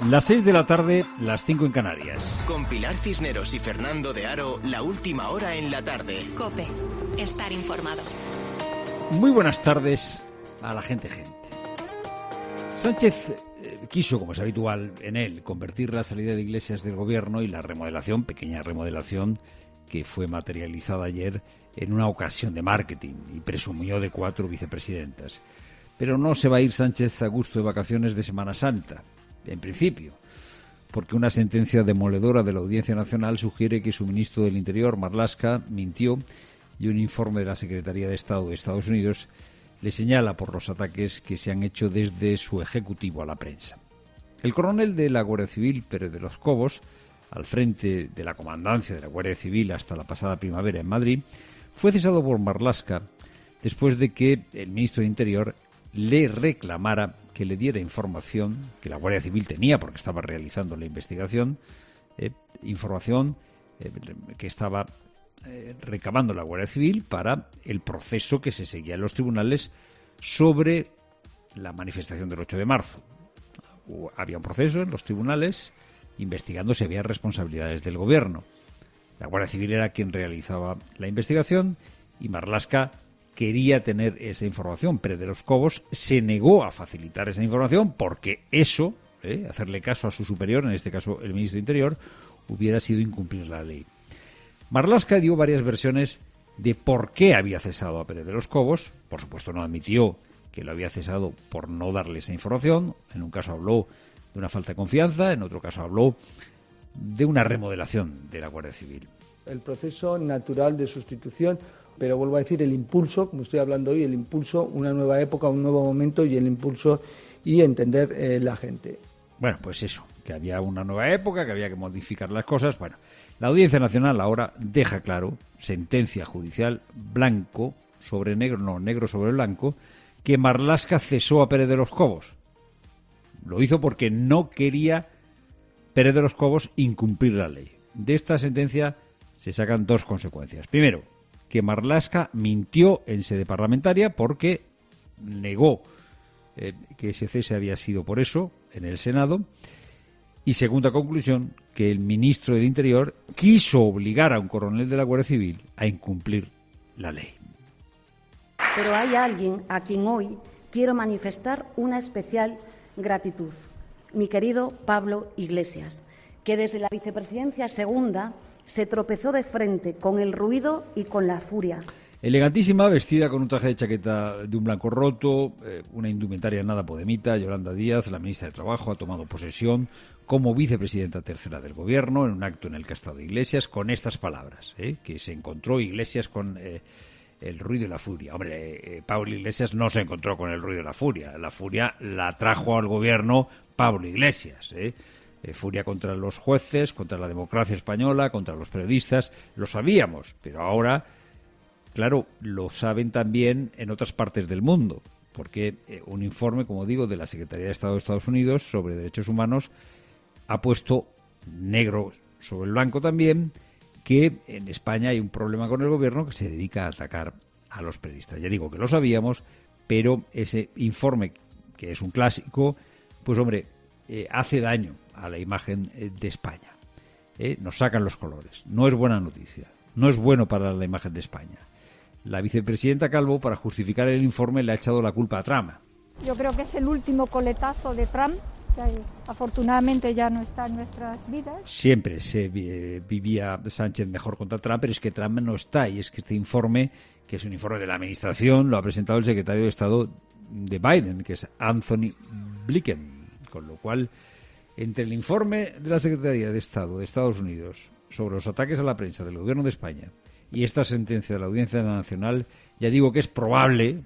Las 6 de la tarde, las 5 en Canarias. Con Pilar Cisneros y Fernando de Aro, la última hora en la tarde. COPE. Estar informado. Muy buenas tardes a la gente. Sánchez quiso, como es habitual en él, convertir la salida de Iglesias del gobierno y la remodelación, pequeña remodelación, que fue materializada ayer en una ocasión de marketing y presumió de 4 vicepresidentas. Pero no se va a ir Sánchez a gusto de vacaciones de Semana Santa, en principio, porque una sentencia demoledora de la Audiencia Nacional sugiere que su ministro del Interior, Marlaska, mintió y un informe de la Secretaría de Estado de Estados Unidos le señala por los ataques que se han hecho desde su ejecutivo a la prensa. El coronel de la Guardia Civil, Pérez de los Cobos, al frente de la comandancia de la Guardia Civil hasta la pasada primavera en Madrid, fue cesado por Marlaska después de que el ministro de Interior le reclamara que le diera información que la Guardia Civil tenía porque estaba realizando la investigación, información que estaba recabando la Guardia Civil para el proceso que se seguía en los tribunales sobre la manifestación del 8 de marzo. Había un proceso en los tribunales investigando si había responsabilidades del gobierno. La Guardia Civil era quien realizaba la investigación y Marlaska quería tener esa información. Pérez de los Cobos se negó a facilitar esa información porque eso, hacerle caso a su superior, en este caso el ministro de Interior, hubiera sido incumplir la ley. Marlaska dio varias versiones de por qué había cesado a Pérez de los Cobos. Por supuesto no admitió que lo había cesado por no darle esa información. En un caso habló de una falta de confianza, en otro caso habló de una remodelación de la Guardia Civil. El proceso natural de sustitución, pero vuelvo a decir, el impulso, como estoy hablando hoy, el impulso, una nueva época, un nuevo momento y el impulso y entender la gente. Bueno, pues eso, que había una nueva época, que había que modificar las cosas. Bueno, la Audiencia Nacional ahora deja claro, sentencia judicial, blanco sobre negro, no, negro sobre blanco, que Marlaska cesó a Pérez de los Cobos. Lo hizo porque no quería Pérez de los Cobos incumplir la ley. De esta sentencia se sacan 2 consecuencias. Primero, que Marlaska mintió en sede parlamentaria porque negó que ese cese había sido por eso en el Senado. Y segunda conclusión, que el ministro del Interior quiso obligar a un coronel de la Guardia Civil a incumplir la ley. Pero hay alguien a quien hoy quiero manifestar una especial gratitud, mi querido Pablo Iglesias, que desde la vicepresidencia segunda se tropezó de frente con el ruido y con la furia. Elegantísima, vestida con un traje de chaqueta de un blanco roto, una indumentaria nada podemita, Yolanda Díaz, la ministra de Trabajo, ha tomado posesión como vicepresidenta tercera del Gobierno en un acto en el que ha estado Iglesias con estas palabras, que se encontró Iglesias con el ruido y la furia. Hombre, Pablo Iglesias no se encontró con el ruido y la furia la trajo al Gobierno Pablo Iglesias, furia contra los jueces, contra la democracia española, contra los periodistas, lo sabíamos, pero ahora, claro, lo saben también en otras partes del mundo, porque un informe, como digo, de la Secretaría de Estado de Estados Unidos sobre derechos humanos ha puesto negro sobre el blanco también que en España hay un problema con el gobierno que se dedica a atacar a los periodistas. Ya digo que lo sabíamos, pero ese informe, que es un clásico, pues hombre, hace daño a la imagen de España. Nos sacan los colores. No es buena noticia. No es bueno para la imagen de España. La vicepresidenta Calvo, para justificar el informe, le ha echado la culpa a Trump. Yo creo que es el último coletazo de Trump, que afortunadamente ya no está en nuestras vidas. Siempre se vivía Sánchez mejor contra Trump, pero es que Trump no está. Y es que este informe, que es un informe de la Administración, lo ha presentado el secretario de Estado de Biden, que es Anthony Blinken. Con lo cual, entre el informe de la Secretaría de Estado de Estados Unidos sobre los ataques a la prensa del Gobierno de España y esta sentencia de la Audiencia Nacional, ya digo que es probable,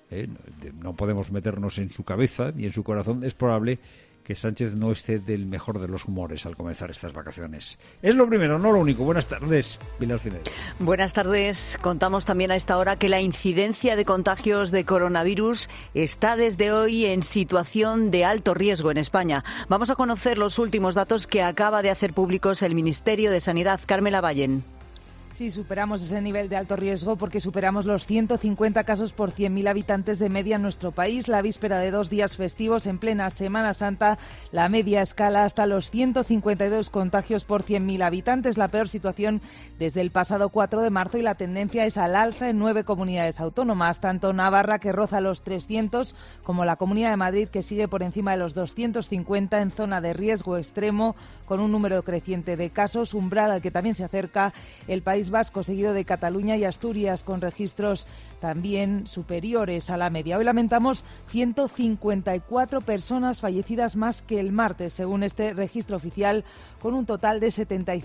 no podemos meternos en su cabeza ni en su corazón, es probable que Sánchez no esté del mejor de los humores al comenzar estas vacaciones. Es lo primero, no lo único. Buenas tardes, Pilar Cisneros. Buenas tardes. Contamos también a esta hora que la incidencia de contagios de coronavirus está desde hoy en situación de alto riesgo en España. Vamos a conocer los últimos datos que acaba de hacer públicos el Ministerio de Sanidad. Carmela Vallen. Sí, superamos ese nivel de alto riesgo porque superamos los 150 casos por 100.000 habitantes de media en nuestro país. La víspera de 2 días festivos en plena Semana Santa, la media escala hasta los 152 contagios por 100.000 habitantes, la peor situación desde el pasado 4 de marzo y la tendencia es al alza en 9 comunidades autónomas, tanto Navarra, que roza los 300, como la Comunidad de Madrid, que sigue por encima de los 250 en zona de riesgo extremo, con un número creciente de casos, umbral al que también se acerca el País Vasco, seguido de Cataluña y Asturias, con registros también superiores a la media. Hoy lamentamos 154 personas fallecidas más que el martes, según este registro oficial, con un total de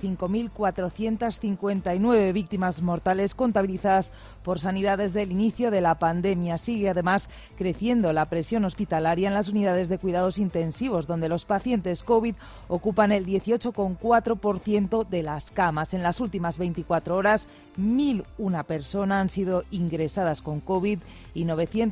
75.459 víctimas mortales contabilizadas por Sanidad desde el inicio de la pandemia. Sigue además creciendo la presión hospitalaria en las unidades de cuidados intensivos, donde los pacientes COVID ocupan el 18,4% de las camas. En las últimas 24 horas, 1.001 personas han sido ingresadas con COVID y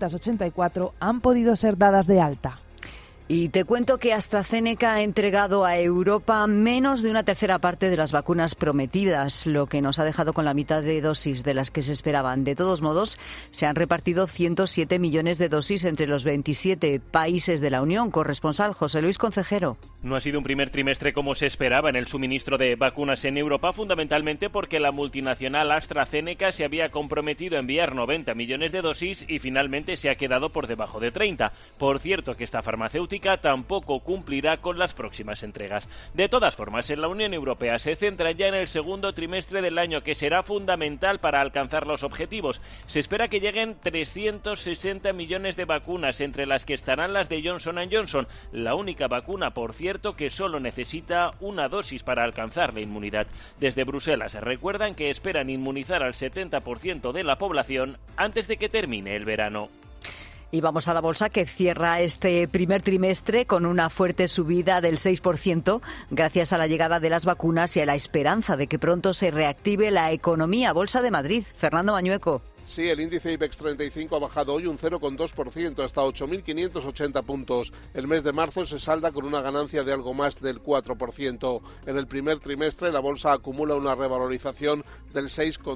984 han podido ser dadas de alta. Y te cuento que AstraZeneca ha entregado a Europa menos de una tercera parte de las vacunas prometidas, lo que nos ha dejado con la mitad de dosis de las que se esperaban. De todos modos, se han repartido 107 millones de dosis entre los 27 países de la Unión. Corresponsal José Luis Concejero. No ha sido un primer trimestre como se esperaba en el suministro de vacunas en Europa, fundamentalmente porque la multinacional AstraZeneca se había comprometido a enviar 90 millones de dosis y finalmente se ha quedado por debajo de 30. Por cierto, que esta farmacéutica tampoco cumplirá con las próximas entregas. De todas formas, en la Unión Europea se centra ya en el segundo trimestre del año, que será fundamental para alcanzar los objetivos. Se espera que lleguen 360 millones de vacunas, entre las que estarán las de Johnson & Johnson, la única vacuna, por cierto, que solo necesita una dosis para alcanzar la inmunidad. Desde Bruselas recuerdan que esperan inmunizar al 70% de la población antes de que termine el verano. Y vamos a la bolsa, que cierra este primer trimestre con una fuerte subida del 6%, gracias a la llegada de las vacunas y a la esperanza de que pronto se reactive la economía. Bolsa de Madrid, Fernando Mañueco. Sí, el índice IBEX 35 ha bajado hoy un 0,2% hasta 8.580 puntos. El mes de marzo se salda con una ganancia de algo más del 4%. En el primer trimestre la bolsa acumula una revalorización del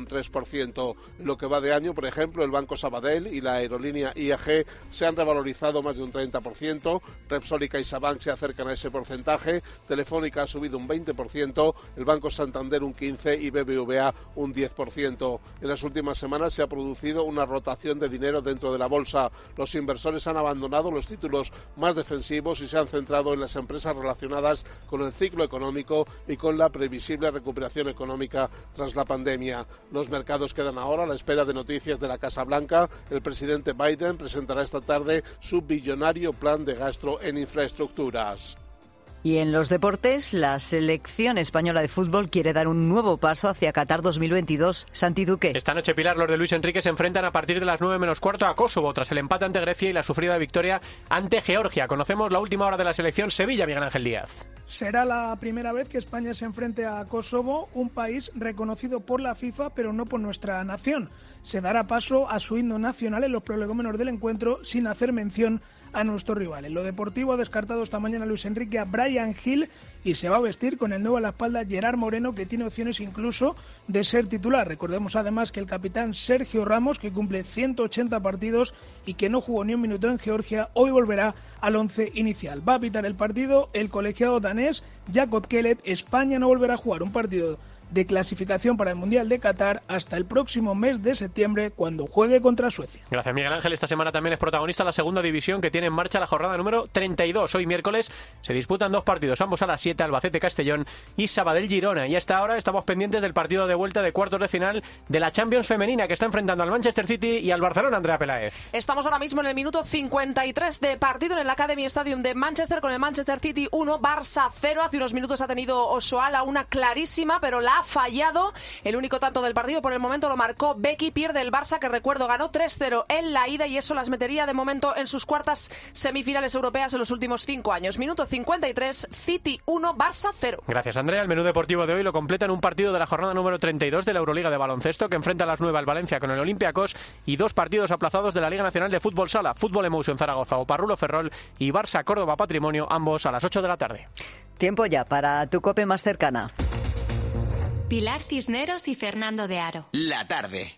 6,3%. En lo que va de año, por ejemplo, el Banco Sabadell y la aerolínea IAG se han revalorizado más de un 30%. Repsol y CaixaBank se acercan a ese porcentaje. Telefónica ha subido un 20%, el Banco Santander un 15% y BBVA un 10%. En las últimas semanas se ha producido una rotación de dinero dentro de la bolsa. Los inversores han abandonado los títulos más defensivos y se han centrado en las empresas relacionadas con el ciclo económico y con la previsible recuperación económica tras la pandemia. Los mercados quedan ahora a la espera de noticias de la Casa Blanca. El presidente Biden presentará esta tarde su billonario plan de gasto en infraestructuras. Y en los deportes, la selección española de fútbol quiere dar un nuevo paso hacia Qatar 2022. Santi Duque. Esta noche, Pilar, los de Luis Enrique se enfrentan a partir de las 9 menos cuarto a Kosovo, tras el empate ante Grecia y la sufrida victoria ante Georgia. Conocemos la última hora de la selección. Sevilla, Miguel Ángel Díaz. Será la primera vez que España se enfrente a Kosovo, un país reconocido por la FIFA, pero no por nuestra nación. Se dará paso a su himno nacional en los prolegómenos del encuentro, sin hacer mención a nuestro rival. En lo deportivo ha descartado esta mañana Luis Enrique a Bryan Gil y se va a vestir con el nuevo a la espalda Gerard Moreno, que tiene opciones incluso de ser titular. Recordemos además que el capitán Sergio Ramos, que cumple 180 partidos y que no jugó ni un minuto en Georgia, hoy volverá al once inicial. Va a pitar el partido el colegiado danés Jakob Kellett. España no volverá a jugar un partido de clasificación para el Mundial de Qatar hasta el próximo mes de septiembre, cuando juegue contra Suecia. Gracias, Miguel Ángel. Esta semana también es protagonista la segunda división, que tiene en marcha la jornada número 32. Hoy miércoles se disputan 2 partidos, ambos a las 7, Albacete-Castellón y Sabadell-Girona. Y hasta ahora estamos pendientes del partido de vuelta de cuartos de final de la Champions femenina, que está enfrentando al Manchester City y al Barcelona. Andrea Peláez. Estamos ahora mismo en el minuto 53 de partido en el Academy Stadium de Manchester, con el Manchester City 1, Barça 0. Hace unos minutos ha tenido Osoala una clarísima, pero la ha fallado. El único tanto del partido por el momento lo marcó Becky. Pierde el Barça, que recuerdo ganó 3-0 en la ida, y eso las metería de momento en sus cuartas semifinales europeas en los últimos 5 años. Minuto 53, City 1, Barça 0. Gracias, Andrea. El menú deportivo de hoy lo completa en un partido de la jornada número 32 de la Euroliga de baloncesto, que enfrenta a las 9 al Valencia con el Olympiacos, y 2 partidos aplazados de la Liga Nacional de Fútbol Sala, Fútbol Emotion Zaragoza o Parrulo Ferrol y Barça Córdoba Patrimonio, ambos a las 8 de la tarde. Tiempo ya para tu COPE más cercana. Pilar Cisneros y Fernando de Aro. La tarde.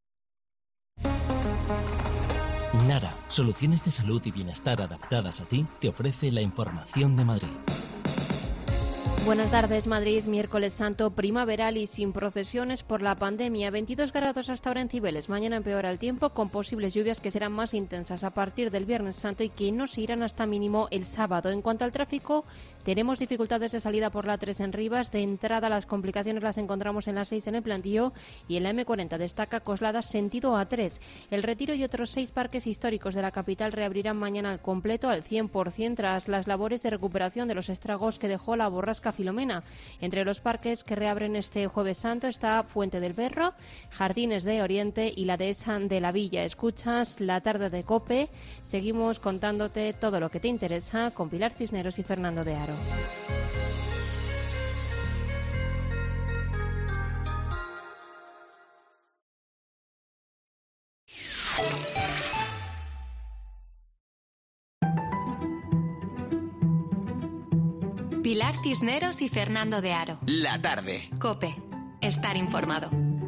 Nara, soluciones de salud y bienestar adaptadas a ti, te ofrece la información de Madrid. Buenas tardes, Madrid, miércoles santo, primaveral y sin procesiones por la pandemia. 22 grados hasta ahora en Cibeles. Mañana empeora el tiempo con posibles lluvias que serán más intensas a partir del viernes santo y que no se irán hasta mínimo el sábado. En cuanto al tráfico, tenemos dificultades de salida por la 3 en Rivas. De entrada, las complicaciones las encontramos en la 6 en el Plantío y en la M40 destaca Coslada sentido A3. El Retiro y otros 6 parques históricos de la capital reabrirán mañana al completo, al 100%, tras las labores de recuperación de los estragos que dejó la borrasca Filomena. Entre los parques que reabren este Jueves Santo está Fuente del Berro, Jardines de Oriente y la Dehesa de la Villa. Escuchas La Tarde de COPE. Seguimos contándote todo lo que te interesa con Pilar Cisneros y Fernando de Aro. Pilar Cisneros y Fernando de Aro. La tarde. COPE. Estar informado.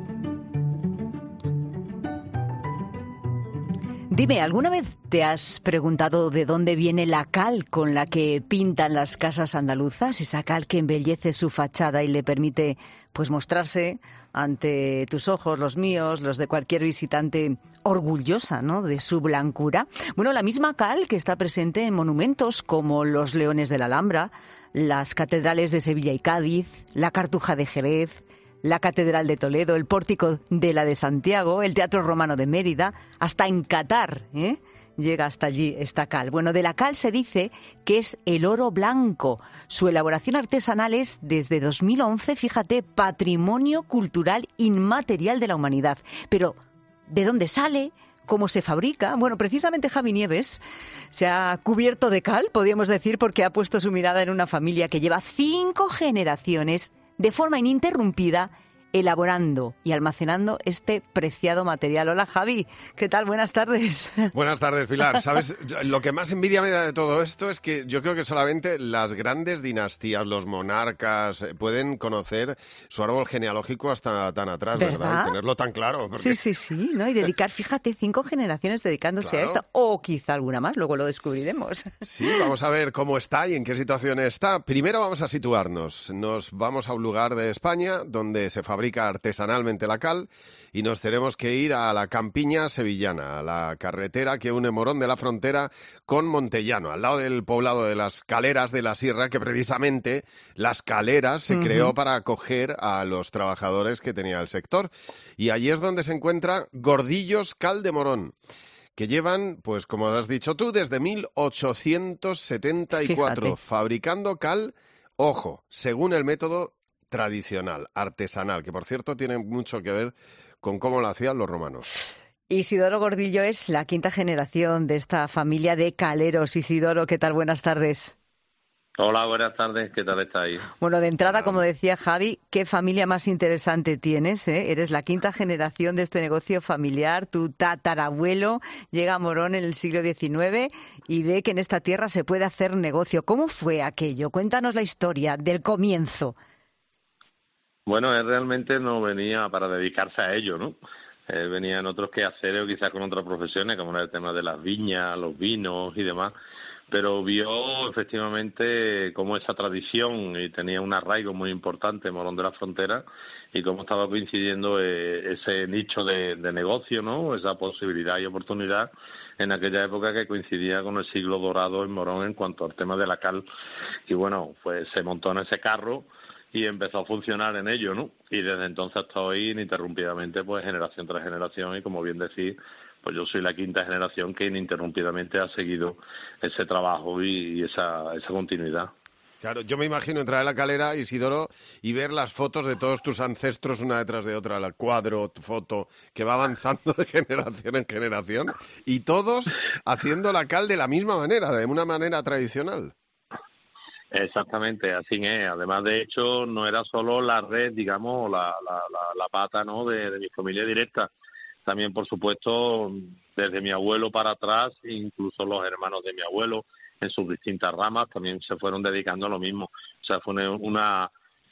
Dime, ¿alguna vez te has preguntado de dónde viene la cal con la que pintan las casas andaluzas? Esa cal que embellece su fachada y le permite, pues, mostrarse ante tus ojos, los míos, los de cualquier visitante, orgullosa, ¿no?, de su blancura. Bueno, la misma cal que está presente en monumentos como los Leones de la Alhambra, las catedrales de Sevilla y Cádiz, la Cartuja de Jerez, la Catedral de Toledo, el Pórtico de la de Santiago, el Teatro Romano de Mérida, hasta en Qatar, llega hasta allí esta cal. Bueno, de la cal se dice que es el oro blanco. Su elaboración artesanal es, desde 2011, fíjate, Patrimonio Cultural Inmaterial de la Humanidad. Pero, ¿de dónde sale? ¿Cómo se fabrica? Bueno, precisamente Javi Nieves se ha cubierto de cal, podríamos decir, porque ha puesto su mirada en una familia que lleva 5 generaciones de forma ininterrumpida elaborando y almacenando este preciado material. Hola, Javi, ¿qué tal? Buenas tardes. Buenas tardes, Pilar. ¿Sabes? Lo que más envidia me da de todo esto es que yo creo que solamente las grandes dinastías, los monarcas, pueden conocer su árbol genealógico hasta tan atrás, ¿verdad? Y tenerlo tan claro. Porque... Sí, ¿no? Y dedicar, fíjate, 5 generaciones dedicándose a esto, o quizá alguna más, luego lo descubriremos. Sí, vamos a ver cómo está y en qué situación está. Primero vamos a situarnos. Nos vamos a un lugar de España donde se fabrica artesanalmente la cal y nos tenemos que ir a la campiña sevillana, a la carretera que une Morón de la Frontera con Montellano, al lado del poblado de las Caleras de la Sierra, que precisamente las Caleras se creó para acoger a los trabajadores que tenía el sector. Y allí es donde se encuentra Gordillos Cal de Morón, que llevan, pues como has dicho tú, desde 1874, Fíjate, fabricando cal, ojo, según el método tradicional, artesanal, que por cierto tiene mucho que ver con cómo lo hacían los romanos. Isidoro Gordillo es la 5ª generación de esta familia de caleros. Isidoro, ¿qué tal? Buenas tardes. Hola, buenas tardes. ¿Qué tal estáis? Bueno, de entrada, como decía Javi, ¿qué familia más interesante tienes? Eres la 5ª generación de este negocio familiar. Tu tatarabuelo llega a Morón en el siglo XIX y ve que en esta tierra se puede hacer negocio. ¿Cómo fue aquello? Cuéntanos la historia del comienzo. Bueno, él realmente no venía para dedicarse a ello, ¿no? Él venía en otros quehaceres o quizás con otras profesiones, como era el tema de las viñas, los vinos y demás, pero vio efectivamente cómo esa tradición y tenía un arraigo muy importante en Morón de la Frontera y cómo estaba coincidiendo ese nicho de negocio, ¿no? Esa posibilidad y oportunidad en aquella época que coincidía con el siglo dorado en Morón en cuanto al tema de la cal. Y bueno, pues se montó en ese carro y empezó a funcionar en ello, ¿no? Y desde entonces hasta hoy, ininterrumpidamente, pues generación tras generación, y como bien decís, pues yo soy la 5ª generación que ininterrumpidamente ha seguido ese trabajo y esa continuidad. Claro, yo me imagino entrar a la calera, Isidoro, y ver las fotos de todos tus ancestros una detrás de otra, el cuadro, foto, que va avanzando de generación en generación, y todos haciendo la cal de la misma manera, de una manera tradicional. Exactamente, así es. Además, de hecho, no era solo la red, digamos, la pata, ¿no?, de mi familia directa. También, por supuesto, desde mi abuelo para atrás, incluso los hermanos de mi abuelo, en sus distintas ramas, también se fueron dedicando a lo mismo. O sea, fue una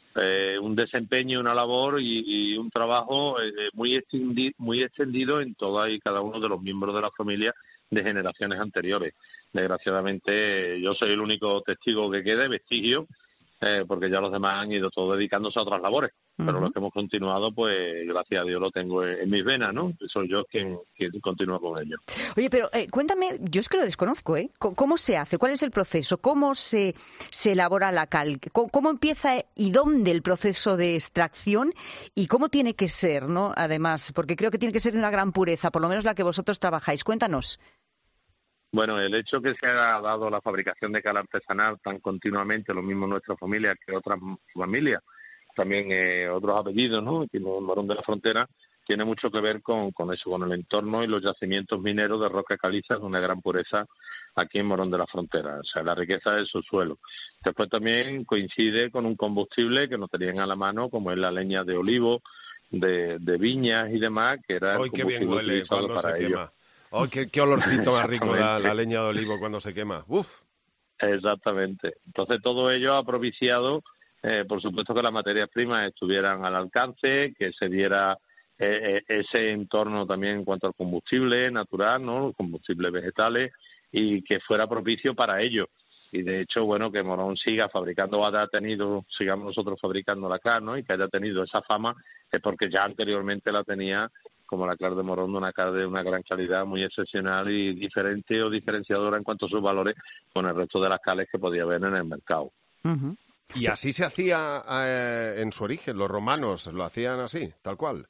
un desempeño, una labor y un trabajo muy extendido en toda y cada uno de los miembros de la familia de generaciones anteriores. Desgraciadamente yo soy el único testigo que queda, vestigio, porque ya los demás han ido todos dedicándose a otras labores. Pero los que hemos continuado, pues gracias a Dios lo tengo en mis venas, ¿no? Soy yo quien continúa con ello. Oye, pero cuéntame, yo es que lo desconozco, ¿eh? ¿Cómo se hace? ¿Cuál es el proceso? ¿Cómo se elabora la cal? ¿Cómo empieza y dónde el proceso de extracción? ¿Y cómo tiene que ser, no? Además, porque creo que tiene que ser de una gran pureza, por lo menos la que vosotros trabajáis. Cuéntanos. Bueno, el hecho que se haya dado la fabricación de cal artesanal tan continuamente, lo mismo en nuestra familia que otras familias, también otros apellidos, ¿no? Aquí en Morón de la Frontera, tiene mucho que ver con eso, con el entorno y los yacimientos mineros de roca caliza de una gran pureza aquí en Morón de la Frontera, o sea, la riqueza del subsuelo. Después también coincide con un combustible que no tenían a la mano, como es la leña de olivo, de viñas y demás, que era el combustible qué bien huele utilizado cuando para se ello. quema. ¡Oh, qué olorcito más rico da la leña de olivo cuando se quema! ¡Uf! Exactamente. Entonces todo ello ha propiciado, por supuesto, que las materias primas estuvieran al alcance, que se diera ese entorno también en cuanto al combustible natural, ¿no? Los combustibles vegetales, y que fuera propicio para ello. Y de hecho, bueno, que Morón siga fabricando, sigamos nosotros fabricando la cal, ¿no? Y que haya tenido esa fama, es porque ya anteriormente la tenía como la cal de Morón, una cal de una gran calidad, muy excepcional y diferente o diferenciadora en cuanto a sus valores con el resto de las cales que podía haber en el mercado. Uh-huh. Y así se hacía en su origen, los romanos lo hacían así, tal cual.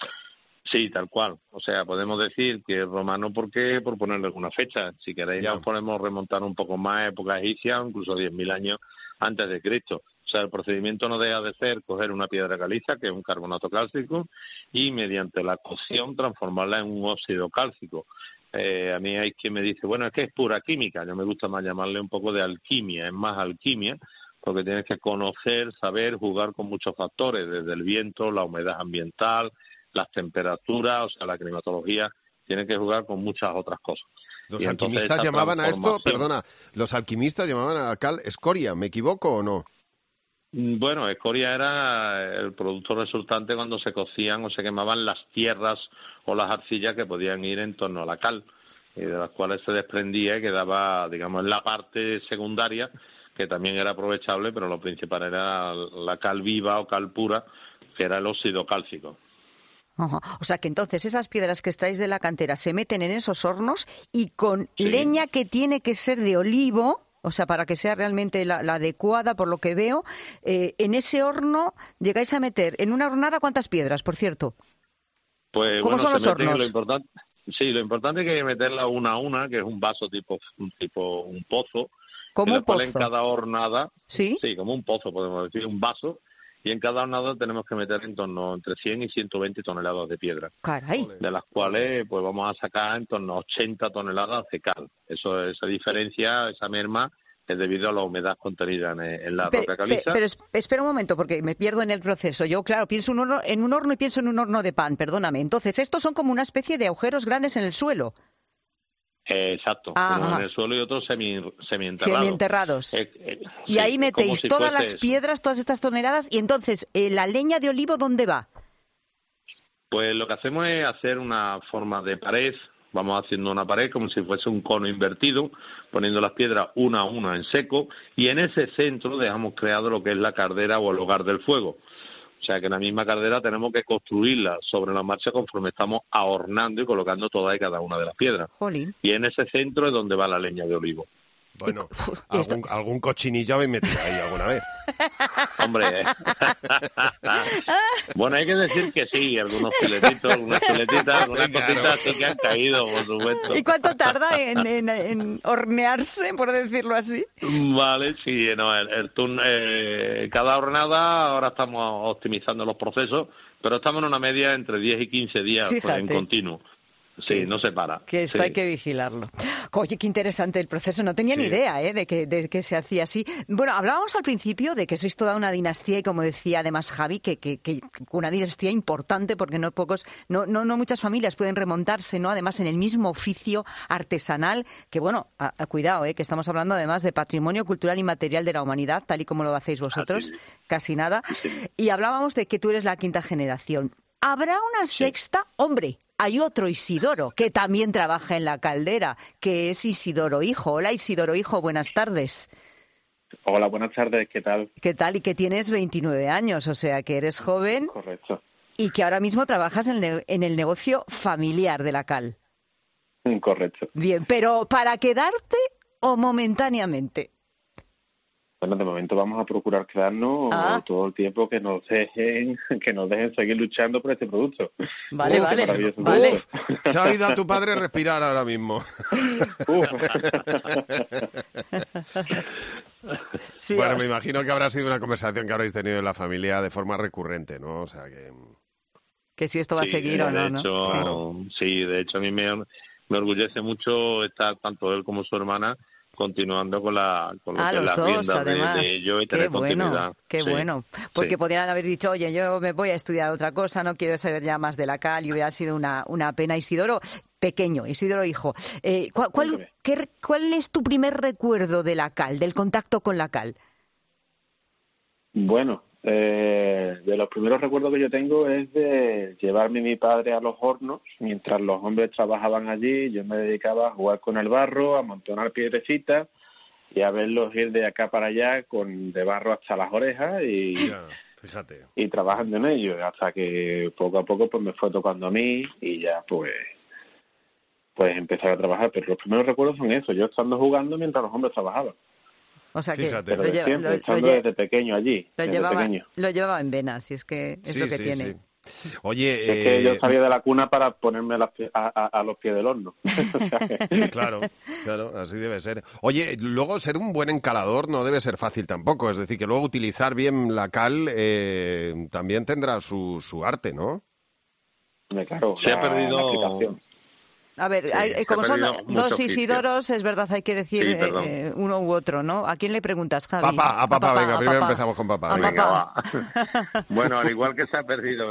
Sí, tal cual. O sea, podemos decir que es romano porque por ponerle alguna fecha. Si queréis nos podemos remontar un poco más a época egipcia, incluso 10.000 años antes de Cristo. O sea, el procedimiento no deja de ser coger una piedra caliza, que es un carbonato cálcico, y mediante la cocción transformarla en un óxido cálcico. A mí hay quien me dice, bueno, es que es pura química. Yo me gusta más llamarle un poco de alquimia, es más alquimia, porque tienes que conocer, saber, jugar con muchos factores, desde el viento, la humedad ambiental, las temperaturas, o sea, la climatología, tiene que jugar con muchas otras cosas. Los alquimistas llamaban a esto, los alquimistas llamaban a la cal escoria, ¿me equivoco o no? Bueno, escoria era el producto resultante cuando se cocían o se quemaban las tierras o las arcillas que podían ir en torno a la cal, y de las cuales se desprendía y quedaba, digamos, en la parte secundaria, que también era aprovechable, pero lo principal era la cal viva o cal pura, que era el óxido cálcico. Ajá. O sea que entonces esas piedras que extraéis de la cantera se meten en esos hornos y con leña que tiene que ser de olivo, o sea, para que sea realmente la adecuada, por lo que veo, en ese horno llegáis a meter en una hornada, ¿cuántas piedras, por cierto? Pues, ¿Cómo son los hornos? Lo importante es que hay que meterla una a una, que es un vaso tipo un pozo. ¿Como un pozo? En cada hornada, ¿sí? Sí, como un pozo, podemos decir, un vaso. Y en cada hornada tenemos que meter en torno entre 100 y 120 toneladas de piedra. ¡Caray! De las cuales pues vamos a sacar en torno a 80 toneladas de cal. Esa diferencia, esa merma, es debido a la humedad contenida en la roca caliza. Pero espera un momento, porque me pierdo en el proceso. Yo, claro, pienso en un horno y pienso en un horno de pan, perdóname. Entonces, estos son como una especie de agujeros grandes en el suelo. Exacto, uno en el suelo y otros semienterrados. Semienterrados. Y ahí metéis todas las piedras, todas estas toneladas, y entonces, ¿la leña de olivo dónde va? Pues lo que hacemos es hacer una forma de pared. Vamos haciendo una pared como si fuese un cono invertido, poniendo las piedras una a una en seco, y en ese centro dejamos creado lo que es la caldera o el hogar del fuego. O sea que en la misma caldera tenemos que construirla sobre la marcha conforme estamos ahornando y colocando todas y cada una de las piedras. Jolín. Y en ese centro es donde va la leña de olivo. Bueno, algún cochinillo habéis metido ahí alguna vez. Hombre, bueno, hay que decir que sí, algunos filetitos, algunas filetitas, algunas cositas sí que han caído, por supuesto. ¿Y cuánto tarda en hornearse, por decirlo así? Vale, sí, no, cada hornada, ahora estamos optimizando los procesos, pero estamos en una media entre 10 y 15 días en continuo. Sí, no se para. Que esto hay que vigilarlo. Oye, qué interesante el proceso. No tenía ni idea de que se hacía así. Bueno, hablábamos al principio de que sois toda una dinastía y, como decía además Javi, que una dinastía importante porque no muchas familias pueden remontarse, ¿no? Además, en el mismo oficio artesanal, que bueno, cuidado, que estamos hablando además de patrimonio cultural y material de la humanidad, tal y como lo hacéis vosotros, casi nada. Y hablábamos de que tú eres la quinta generación. ¿Habrá una sexta? Hombre, hay otro Isidoro que también trabaja en la caldera, que es Isidoro Hijo. Hola, Isidoro Hijo, buenas tardes. Hola, buenas tardes, ¿qué tal? ¿Qué tal? Y que tienes 29 años, o sea que eres joven. Correcto. Y que ahora mismo trabajas en el negocio familiar de la cal. Correcto. Bien, pero ¿para quedarte o momentáneamente? Bueno, de momento vamos a procurar quedarnos todo el tiempo que nos dejen seguir luchando por este producto. Vale. Se ha oído a tu padre respirar ahora mismo. Sí, bueno, me imagino que habrá sido una conversación que habréis tenido en la familia de forma recurrente, ¿no? O sea que si esto va a seguir o no, ¿no? Sí, de hecho a mí me orgullece mucho estar tanto él como su hermana continuando con las riendas además, de ello y tener continuidad. Qué bueno, porque podrían haber dicho, oye, yo me voy a estudiar otra cosa, no quiero saber ya más de la cal, y hubiera sido una pena. Isidoro pequeño, Isidoro Hijo, ¿cuál es tu primer recuerdo de la cal, del contacto con la cal? Bueno, de los primeros recuerdos que yo tengo es de llevarme mi padre a los hornos. Mientras los hombres trabajaban allí, yo me dedicaba a jugar con el barro, a amontonar piedrecitas y a verlos ir de acá para allá de barro hasta las orejas fíjate. Y trabajando en ello, hasta que poco a poco pues me fue tocando a mí y ya pues empecé a trabajar. Pero los primeros recuerdos son eso, yo estando jugando mientras los hombres trabajaban. O sea que pero siempre estando desde pequeño allí. Lo llevaba en venas, y es que es lo que tiene. Sí. Oye, es que yo salía de la cuna para ponerme a los pies del horno. Claro, así debe ser. Oye, luego ser un buen encalador no debe ser fácil tampoco. Es decir, que luego utilizar bien la cal también tendrá su arte, ¿no? Claro, se ha perdido la aplicación. A ver, como son dos Isidoros, es verdad, hay que decir uno u otro, ¿no? ¿A quién le preguntas, Javi? Venga, primero empezamos con papá. Venga, va. Bueno, al igual que se ha perdido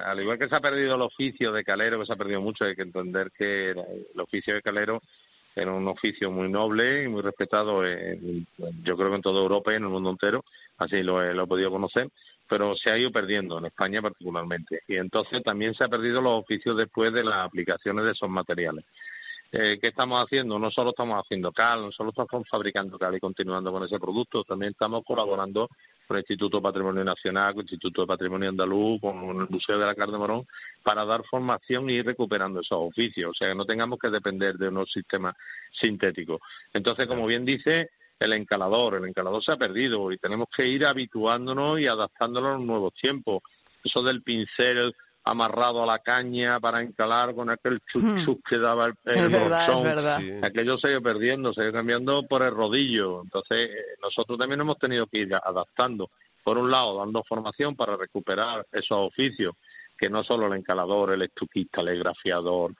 el oficio de calero, que se ha perdido mucho, hay que entender que el oficio de calero era un oficio muy noble y muy respetado, yo creo que en toda Europa y en el mundo entero, así lo he podido conocer, pero se ha ido perdiendo, en España particularmente. Y entonces también se ha perdido los oficios después de las aplicaciones de esos materiales. ¿Qué estamos haciendo? No solo estamos haciendo cal, no solo estamos fabricando cal y continuando con ese producto, también estamos colaborando con el Instituto de Patrimonio Nacional, con el Instituto de Patrimonio Andaluz, con el Museo de la Cal de Morón, para dar formación y ir recuperando esos oficios, o sea, que no tengamos que depender de unos sistemas sintéticos. Entonces, como bien dice, el encalador se ha perdido y tenemos que ir habituándonos y adaptándonos a los nuevos tiempos. Eso del pincel amarrado a la caña para encalar con aquel chuc que daba el verdad. Sí. Aquello se ha ido perdiendo, se ha ido cambiando por el rodillo. Entonces, nosotros también hemos tenido que ir adaptando. Por un lado, dando formación para recuperar esos oficios, que no solo el encalador, el estuquista, el esgrafiador,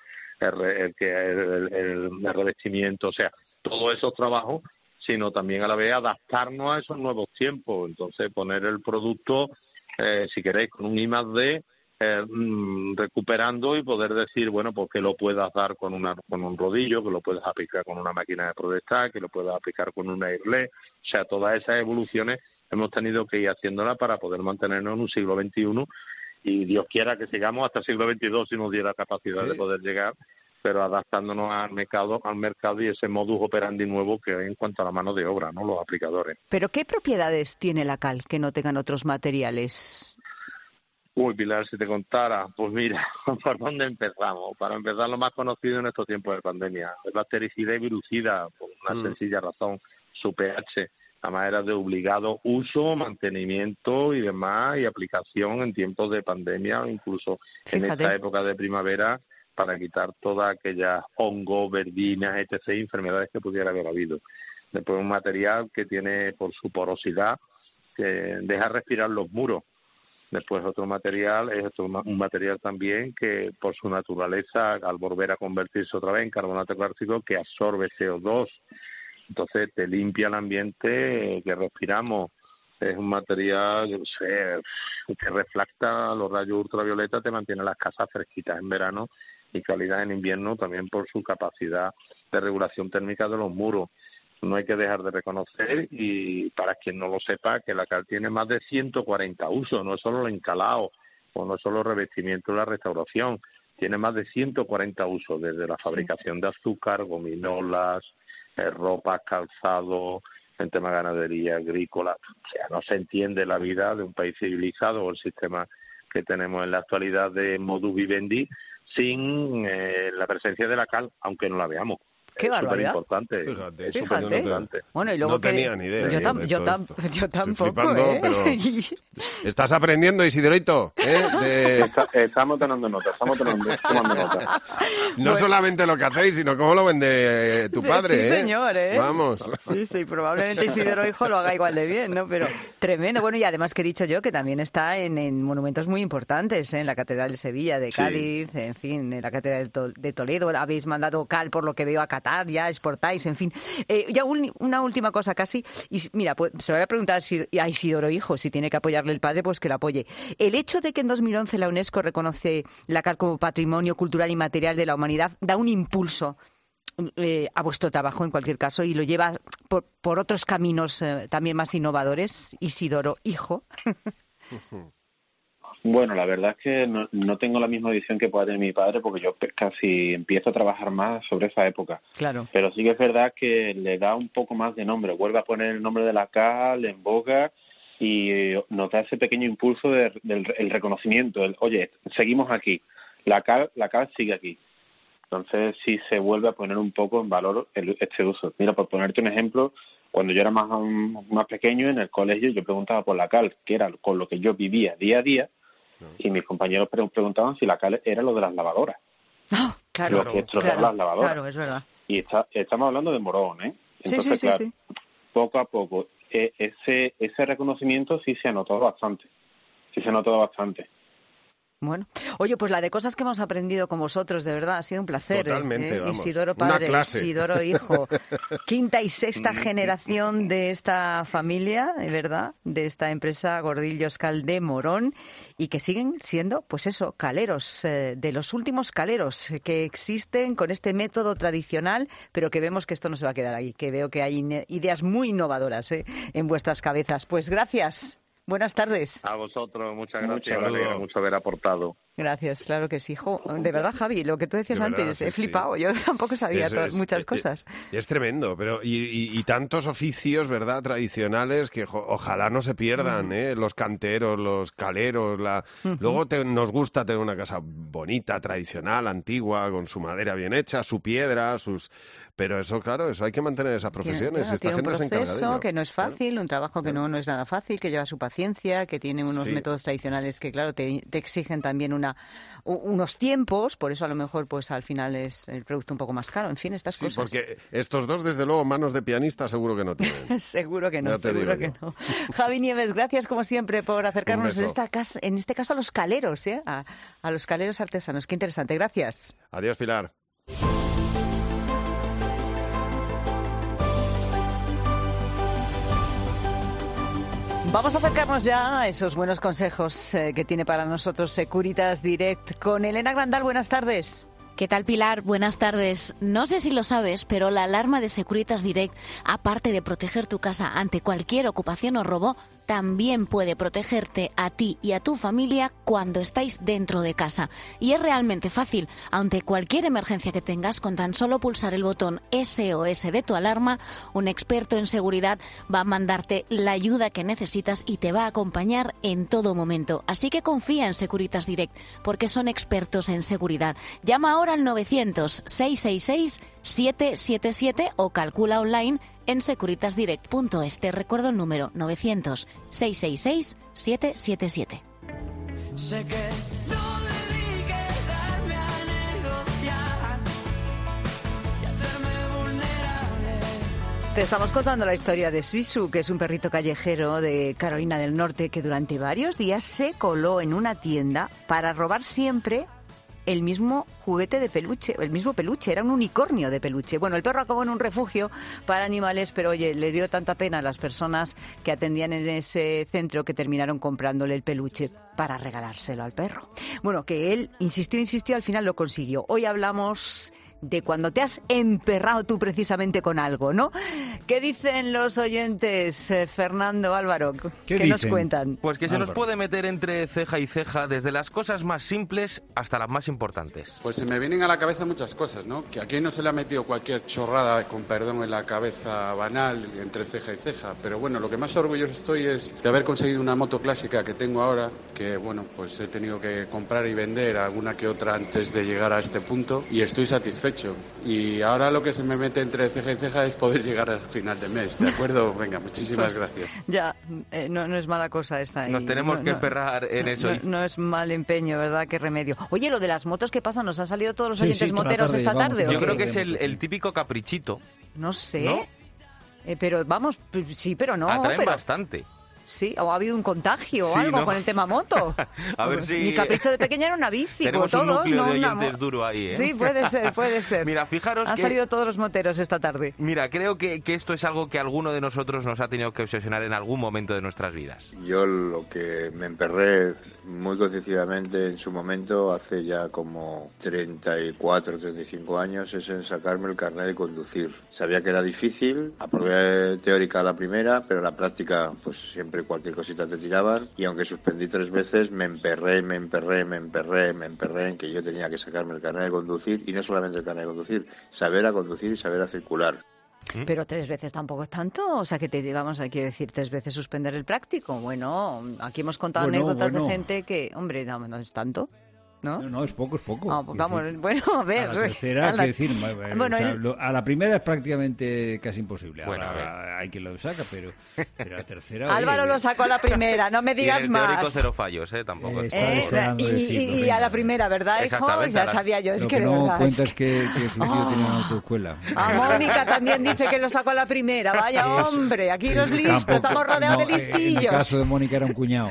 el revestimiento, o sea, todos esos trabajos, sino también a la vez adaptarnos a esos nuevos tiempos. Entonces, poner el producto, si queréis, con un I+D, recuperando y poder decir, bueno, pues que lo puedas dar con un rodillo, que lo puedas aplicar con una máquina de protestar, que lo puedas aplicar con una airless. O sea, todas esas evoluciones hemos tenido que ir haciendolas para poder mantenernos en un siglo XXI y Dios quiera que sigamos hasta el siglo XXII si nos diera capacidad de poder llegar, pero adaptándonos al mercado y ese modus operandi nuevo que hay en cuanto a la mano de obra, ¿no? Los aplicadores. ¿Pero qué propiedades tiene la cal que no tengan otros materiales? Uy, Pilar, si te contara, pues mira, ¿por dónde empezamos? Para empezar, lo más conocido en estos tiempos de pandemia, es bactericida y virucida, por una sencilla razón, su pH, la manera de obligado uso, mantenimiento y demás, y aplicación en tiempos de pandemia, o incluso en esta época de primavera, para quitar todas aquellas hongos, verdinas, etc., enfermedades que pudiera haber habido. Después un material que tiene, por su porosidad, que deja respirar los muros. Después otro material es un material también que por su naturaleza, al volver a convertirse otra vez en carbonato cálcico, que absorbe CO2. Entonces te limpia el ambiente que respiramos. Es un material, yo sé, que refracta los rayos ultravioleta, te mantiene las casas fresquitas en verano y cálidas en invierno, también por su capacidad de regulación térmica de los muros. No hay que dejar de reconocer, y para quien no lo sepa, que la cal tiene más de 140 usos, no es solo el encalado o no es solo el revestimiento y la restauración, tiene más de 140 usos, desde la fabricación de azúcar, gominolas, ropa, calzado, en tema de ganadería, agrícola. O sea, no se entiende la vida de un país civilizado o el sistema que tenemos en la actualidad de modus vivendi sin la presencia de la cal, aunque no la veamos. ¡Qué barbaridad! Importante. Fíjate. Es superimportante. Bueno, y luego no tenía ni idea. Yo tampoco, flipando, pero estás aprendiendo, Isidorito. Estamos tomando nota. No solamente lo que hacéis, sino cómo lo vende tu padre. Sí, señor, Vamos. Sí, probablemente Isidoro hijo lo haga igual de bien, ¿no? Pero tremendo. Bueno, y además que he dicho yo que también está en monumentos muy importantes, en la Catedral de Sevilla, de Cádiz, en fin, en la Catedral de Toledo. Habéis mandado cal, por lo que veo, a Qatar. Ya exportáis, en fin. Ya una última cosa casi, y mira, pues se lo voy a preguntar a Isidoro hijo, si tiene que apoyarle el padre, pues que lo apoye. El hecho de que en 2011 la UNESCO reconoce la cal como Patrimonio Cultural y Material de la Humanidad da un impulso a vuestro trabajo, en cualquier caso, y lo lleva por otros caminos también más innovadores, Isidoro hijo. Bueno, la verdad es que no tengo la misma visión que pueda tener mi padre, porque yo casi empiezo a trabajar más sobre esa época. Claro. Pero sí que es verdad que le da un poco más de nombre, vuelve a poner el nombre de la cal en boga y nota ese pequeño impulso del reconocimiento, oye, seguimos aquí, la cal sigue aquí. Entonces sí se vuelve a poner un poco en valor este uso. Mira, por ponerte un ejemplo, cuando yo era más pequeño, en el colegio yo preguntaba por la cal, que era con lo que yo vivía día a día, y mis compañeros preguntaban si la cal era lo de las lavadoras. Claro, los que estropeaban las lavadoras. Claro, es verdad. Y estamos hablando de Morón, ¿eh? Entonces, sí. Poco a poco, ese reconocimiento sí se ha notado bastante. Bueno, oye, pues la de cosas que hemos aprendido con vosotros, de verdad, ha sido un placer. Totalmente, vamos. Isidoro padre, Isidoro hijo, quinta y sexta generación de esta familia, ¿verdad?, de esta empresa Gordillos Cal de Morón, y que siguen siendo, pues eso, caleros, de los últimos caleros que existen con este método tradicional, pero que vemos que esto no se va a quedar ahí, que veo que hay ideas muy innovadoras en vuestras cabezas. Pues gracias. Buenas tardes. A vosotros, muchas gracias. Me alegra mucho haber aportado. Gracias, claro que sí. De verdad, Javi, lo que tú decías antes, he flipado. Yo tampoco sabía muchas cosas. Es tremendo, pero y tantos oficios, ¿verdad?, tradicionales que ojalá no se pierdan, los canteros, los caleros. Luego nos gusta tener una casa bonita, tradicional, antigua, con su madera bien hecha, su piedra, Pero eso, claro, hay que mantener esas profesiones. Tiene un proceso que no es fácil, un trabajo que no es nada fácil, que lleva su paciencia, que tiene unos métodos tradicionales que, claro, te exigen también unos tiempos, por eso a lo mejor pues al final es el producto un poco más caro, en fin, estas cosas. Porque estos dos, desde luego, manos de pianista seguro que no tienen. Seguro que no. Javi Nieves, gracias como siempre por acercarnos en este caso a los caleros, a los caleros artesanos. Qué interesante, gracias. Adiós, Pilar. Vamos a acercarnos ya a esos buenos consejos que tiene para nosotros Securitas Direct con Elena Grandal. Buenas tardes. ¿Qué tal, Pilar? Buenas tardes. No sé si lo sabes, pero la alarma de Securitas Direct, aparte de proteger tu casa ante cualquier ocupación o robo, también puede protegerte a ti y a tu familia cuando estáis dentro de casa. Y es realmente fácil. Ante cualquier emergencia que tengas, con tan solo pulsar el botón SOS de tu alarma, un experto en seguridad va a mandarte la ayuda que necesitas y te va a acompañar en todo momento. Así que confía en Securitas Direct, porque son expertos en seguridad. Llama ahora al 900-666-777 o calcula online en securitasdirect.es. Te recuerdo el número 900-666-777. Sé que no debí quedarme a negociar y hacerme vulnerable. Te estamos contando la historia de Sisu, que es un perrito callejero de Carolina del Norte que durante varios días se coló en una tienda para robar siempre el mismo juguete de peluche, el mismo peluche, era un unicornio de peluche. Bueno, el perro acabó en un refugio para animales, pero oye, le dio tanta pena a las personas que atendían en ese centro que terminaron comprándole el peluche para regalárselo al perro. Bueno, que él insistió, al final lo consiguió. Hoy hablamos de cuando te has emperrado tú precisamente con algo, ¿no? ¿Qué dicen los oyentes, Fernando, Álvaro? ¿Qué nos cuentan? Pues que se nos puede meter entre ceja y ceja desde las cosas más simples hasta las más importantes. Pues se me vienen a la cabeza muchas cosas, ¿no? Que aquí no se le ha metido cualquier chorrada, con perdón, en la cabeza banal entre ceja y ceja. Pero bueno, lo que más orgulloso estoy es de haber conseguido una moto clásica que tengo ahora, que bueno, pues he tenido que comprar y vender alguna que otra antes de llegar a este punto y estoy satisfecho. Y ahora lo que se me mete entre ceja y ceja es poder llegar al final de mes, ¿de acuerdo? Venga, muchísimas gracias. Ya, no es mala cosa esta. Nos tenemos que emperrar en eso. No es mal empeño, ¿verdad? Qué remedio. Oye, lo de las motos, ¿qué pasa? ¿Nos han salido todos los oyentes moteros esta tarde? Yo creo que es el típico caprichito. No sé. ¿No? Pero vamos, sí, pero no. Atraen bastante. Sí, o ha habido un contagio o algo, ¿no? Con el tema moto. A ver si... Mi capricho de pequeña era una bici, tenemos como todos. Un núcleo de oyentes duro ahí, ¿eh? Sí, puede ser. Mira, fijaros Han salido todos los moteros esta tarde. Mira, creo que esto es algo que alguno de nosotros nos ha tenido que obsesionar en algún momento de nuestras vidas. Yo lo que me emperré muy concisivamente en su momento, hace ya como 34, 35 años, es en sacarme el carnet de conducir. Sabía que era difícil, aprobé teórica a la primera, pero la práctica, pues siempre cualquier cosita te tiraban, y aunque suspendí 3 veces, me emperré en que yo tenía que sacarme el carnet de conducir, y no solamente el carnet de conducir, saber a conducir y saber a circular. Pero 3 veces tampoco es tanto, o sea que quiero decir 3 veces suspender el práctico. Bueno, aquí hemos contado anécdotas de gente que, hombre, no es tanto. No, es poco. Ah, pues vamos, bueno, a ver. A la tercera, a la primera es prácticamente casi imposible. Bueno, ahora hay quien lo saca, pero a la tercera... Álvaro lo sacó a la primera, no me digas más. Teórico 0 fallos, tampoco. Y a la primera, ¿verdad, hijo? Ya sabía yo, es que de no verdad. cuentas que su tío tiene una autoescuela. A Mónica también dice que lo sacó a la primera. Vaya hombre, aquí los listos, estamos rodeados de listillos. En el caso de Mónica era un cuñado.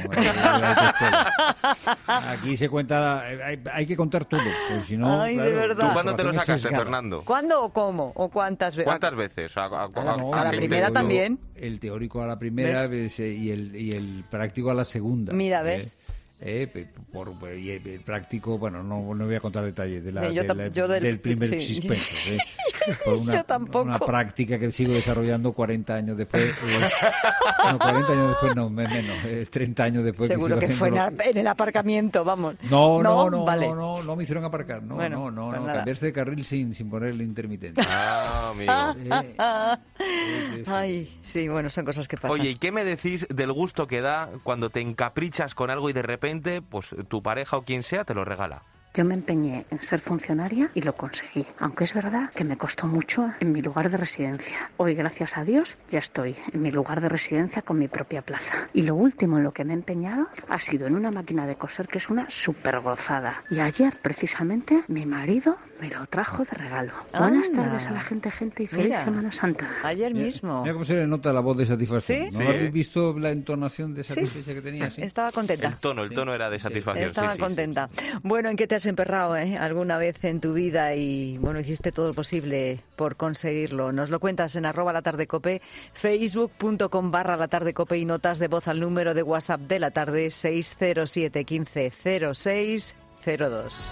Aquí se cuenta... Hay que contar todo, porque si no... Ay, de verdad. ¿Tú cuándo te lo sacaste, Fernando? ¿Cuándo o cómo? ¿O cuántas veces? ¿Cuántas veces? A la primera también. El teórico a la primera y el práctico a la segunda. Mira, ¿ves? Y el práctico, bueno, no voy a contar detalles del primer suspenso. Yo tampoco. Una práctica que sigo desarrollando 40 años después. 40 años después no, menos, 30 años después. Seguro que fue en el aparcamiento, vamos. No me hicieron aparcar. Pues cambiarse de carril sin poner el intermitente. Amigo. Ay, sí, bueno, son cosas que pasan. Oye, ¿y qué me decís del gusto que da cuando te encaprichas con algo y de repente, pues tu pareja o quien sea te lo regala? Yo me empeñé en ser funcionaria y lo conseguí, aunque es verdad que me costó mucho en mi lugar de residencia. Hoy, gracias a Dios, ya estoy en mi lugar de residencia con mi propia plaza. Y lo último en lo que me he empeñado ha sido en una máquina de coser que es una súper gozada. Y ayer, precisamente, mi marido me lo trajo de regalo. Buenas tardes a la gente y feliz Semana Santa. Ayer mismo. Mira cómo se le nota la voz de satisfacción. ¿Sí? ¿No habéis visto la entonación de satisfacción que tenía? ¿Sí? Estaba contenta. El tono era de satisfacción. Estaba contenta. Bueno, ¿en qué te has emperrado alguna vez en tu vida y bueno, hiciste todo lo posible por conseguirlo? Nos lo cuentas en @latardecope, facebook.com/latardecope y notas de voz al número de WhatsApp de la tarde 607 15 06 02.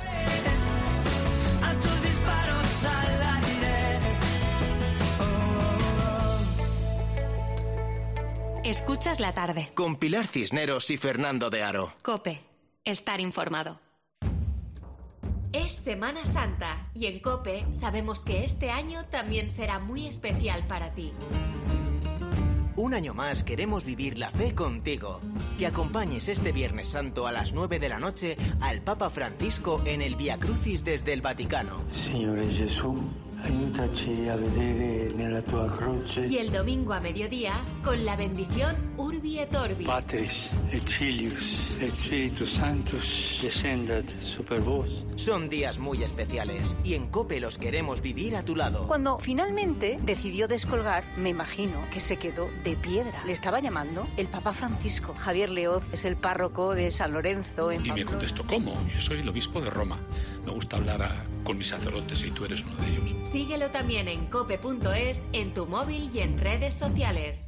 Escuchas la tarde. Con Pilar Cisneros y Fernando de Aro. COPE. Estar informado. Es Semana Santa y en COPE sabemos que este año también será muy especial para ti. Un año más queremos vivir la fe contigo. Que acompañes este Viernes Santo a las 9 de la noche al Papa Francisco en el Vía Crucis desde el Vaticano. Signore Gesù, Aiutaci a vedere nella tua croce. Y el domingo a mediodía, con la bendición Urbi et Orbi. Patris et Filius et Spiritus Sanctus descendat super vos. Son días muy especiales y en COPE los queremos vivir a tu lado. Cuando finalmente decidió descolgar, me imagino que se quedó de piedra. Le estaba llamando el Papa Francisco. Javier Leoz es el párroco de San Lorenzo en Y me contestó, ¿cómo? Yo soy el obispo de Roma. Me gusta hablar con mis sacerdotes y tú eres uno de ellos. Síguelo también en cope.es, en tu móvil y en redes sociales.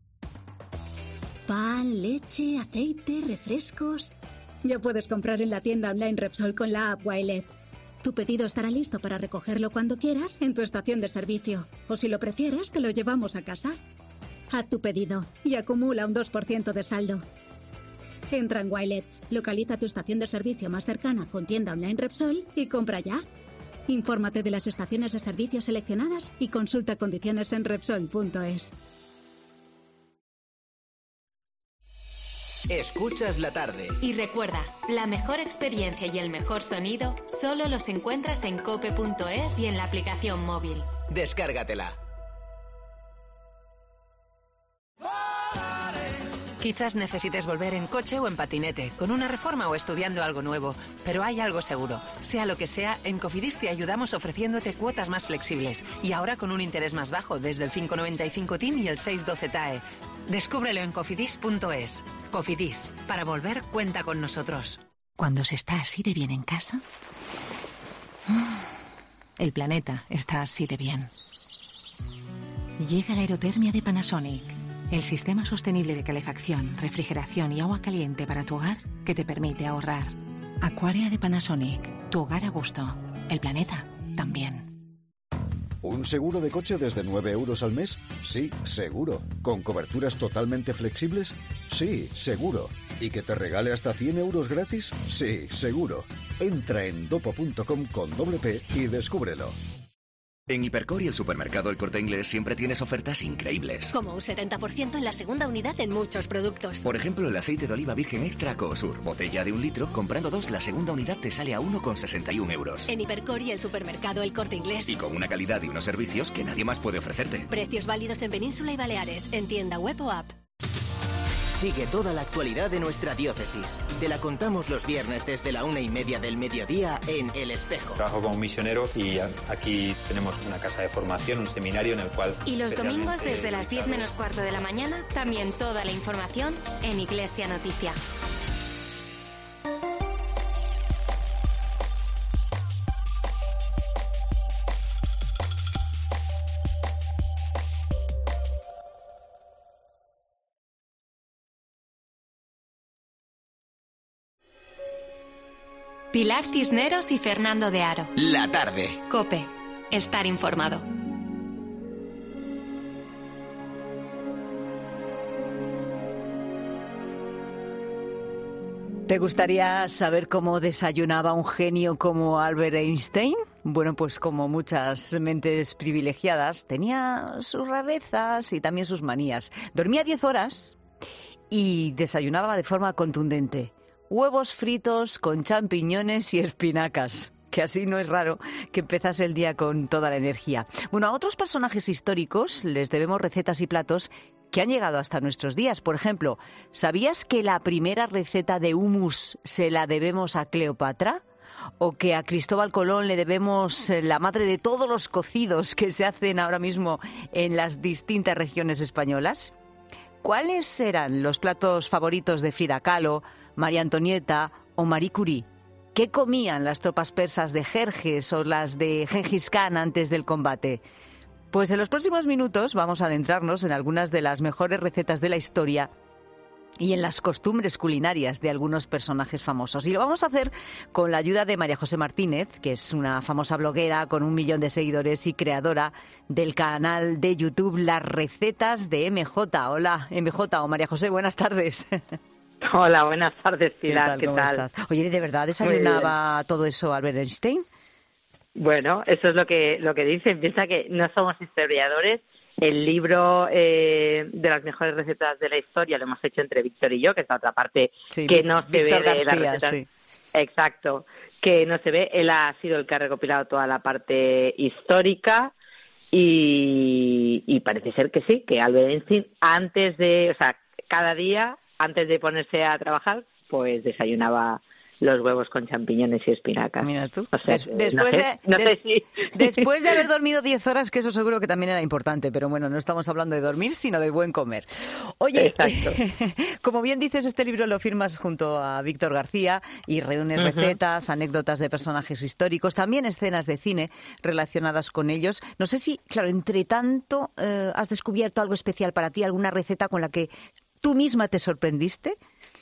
Pan, leche, aceite, refrescos. Ya puedes comprar en la tienda online Repsol con la app Wilet. Tu pedido estará listo para recogerlo cuando quieras en tu estación de servicio. O si lo prefieres, te lo llevamos a casa. Haz tu pedido y acumula un 2% de saldo. Entra en Wilet, localiza tu estación de servicio más cercana con tienda online Repsol y compra ya. Infórmate de las estaciones de servicio seleccionadas y consulta condiciones en Repsol.es. Escuchas la tarde. Y recuerda, la mejor experiencia y el mejor sonido solo los encuentras en cope.es y en la aplicación móvil. Descárgatela. Quizás necesites volver en coche o en patinete, con una reforma o estudiando algo nuevo, pero hay algo seguro. Sea lo que sea, en Cofidis te ayudamos ofreciéndote cuotas más flexibles y ahora con un interés más bajo desde el 5,95 TIN y el 6,12 TAE. Descúbrelo en cofidis.es. Cofidis, para volver cuenta con nosotros. Cuando se está así de bien en casa, el planeta está así de bien. Llega la aerotermia de Panasonic. El sistema sostenible de calefacción, refrigeración y agua caliente para tu hogar que te permite ahorrar. Aquaria de Panasonic. Tu hogar a gusto. El planeta también. ¿Un seguro de coche desde 9 euros al mes? Sí, seguro. ¿Con coberturas totalmente flexibles? Sí, seguro. ¿Y que te regale hasta 100 euros gratis? Sí, seguro. Entra en dopo.com con doble P y descúbrelo. En Hipercor y el supermercado El Corte Inglés siempre tienes ofertas increíbles. Como un 70% en la segunda unidad en muchos productos. Por ejemplo, el aceite de oliva virgen extra Coosur, botella de 1 litro, comprando 2, la segunda unidad te sale a 1,61 euros. En Hipercor y el supermercado El Corte Inglés. Y con una calidad y unos servicios que nadie más puede ofrecerte. Precios válidos en Península y Baleares, en tienda web o app. Sigue toda la actualidad de nuestra diócesis. Te la contamos los viernes desde la 1:30 del mediodía en El Espejo. Trabajo como misionero y aquí tenemos una casa de formación, un seminario en el cual... Y los domingos desde las 10 menos cuarto de la mañana, también toda la información en Iglesia Noticia. Pilar Cisneros y Fernando de Aro. La tarde. COPE. Estar informado. ¿Te gustaría saber cómo desayunaba un genio como Albert Einstein? Bueno, pues como muchas mentes privilegiadas, tenía sus rarezas y también sus manías. Dormía 10 horas y desayunaba de forma contundente. Huevos fritos con champiñones y espinacas, que así no es raro que empezase el día con toda la energía. Bueno, a otros personajes históricos les debemos recetas y platos que han llegado hasta nuestros días. Por ejemplo, ¿sabías que la primera receta de hummus se la debemos a Cleopatra? ¿O que a Cristóbal Colón le debemos la madre de todos los cocidos que se hacen ahora mismo en las distintas regiones españolas? ¿Cuáles eran los platos favoritos de Frida Kahlo, María Antonieta o Marie Curie? ¿Qué comían las tropas persas de Jerjes o las de Gengis Khan antes del combate? Pues en los próximos minutos vamos a adentrarnos en algunas de las mejores recetas de la historia y en las costumbres culinarias de algunos personajes famosos. Y lo vamos a hacer con la ayuda de María José Martínez, que es una famosa bloguera con 1 millón de seguidores y creadora del canal de YouTube Las Recetas de MJ. Hola, MJ o María José, buenas tardes. Hola, buenas tardes, Pilar. ¿Qué tal? ¿Estás? Oye, ¿de verdad desayunaba todo eso Albert Einstein? Bueno, eso es lo que dicen. Piensa que no somos historiadores. El libro de las mejores recetas de la historia lo hemos hecho entre Víctor y yo, que es la otra parte que no se ve de las recetas. Exacto, que no se ve. Él ha sido el que ha recopilado toda la parte histórica y parece ser que sí, que Albert Einstein cada día, antes de ponerse a trabajar, pues desayunaba los huevos con champiñones y espinacas. Mira tú. O sea, después de haber dormido 10 horas, que eso seguro que también era importante, pero bueno, no estamos hablando de dormir, sino de buen comer. Oye, como bien dices, este libro lo firmas junto a Víctor García y reúnes recetas, anécdotas de personajes históricos, también escenas de cine relacionadas con ellos. No sé si, claro, entre tanto, has descubierto algo especial para ti, alguna receta con la que tú misma te sorprendiste.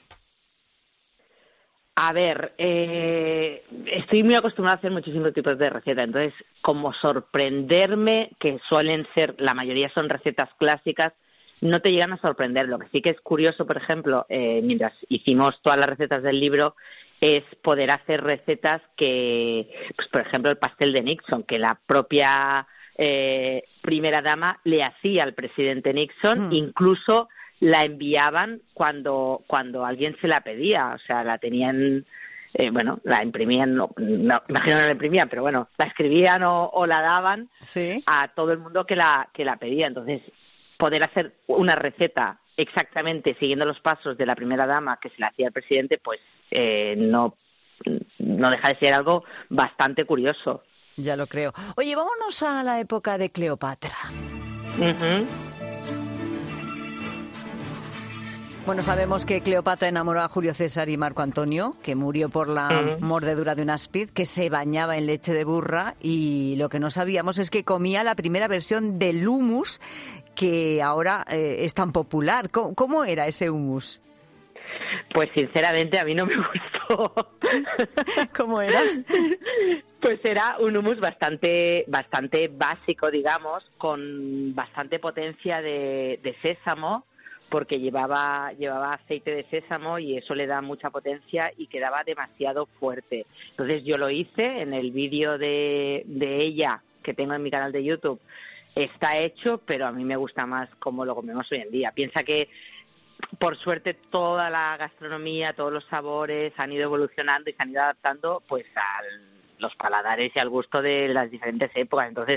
A ver, estoy muy acostumbrada a hacer muchísimos tipos de recetas, entonces como sorprenderme, que suelen ser, la mayoría son recetas clásicas, no te llegan a sorprender. Lo que sí que es curioso, por ejemplo, mientras hicimos todas las recetas del libro, es poder hacer recetas que, pues por ejemplo, el pastel de Nixon, que la propia primera dama le hacía al presidente Nixon, incluso la enviaban cuando alguien se la pedía, o sea, la tenían, la imprimían, no, imagino no la imprimían, pero bueno, la escribían o la daban a todo el mundo que la pedía. Entonces, poder hacer una receta exactamente siguiendo los pasos de la primera dama que se la hacía al presidente, pues no deja de ser algo bastante curioso. Ya lo creo. Oye, vámonos a la época de Cleopatra. Bueno, sabemos que Cleopatra enamoró a Julio César y Marco Antonio, que murió por la mordedura de un áspid, que se bañaba en leche de burra, y lo que no sabíamos es que comía la primera versión del hummus, que ahora es tan popular. ¿Cómo era ese hummus? Pues sinceramente a mí no me gustó. ¿Cómo era? Pues era un hummus bastante básico, digamos, con bastante potencia de sésamo, porque llevaba aceite de sésamo y eso le da mucha potencia y quedaba demasiado fuerte. Entonces yo lo hice en el vídeo de ella que tengo en mi canal de YouTube. Está hecho, pero a mí me gusta más como lo comemos hoy en día. Piensa que, por suerte, toda la gastronomía, todos los sabores han ido evolucionando y se han ido adaptando pues a los paladares y al gusto de las diferentes épocas. Entonces,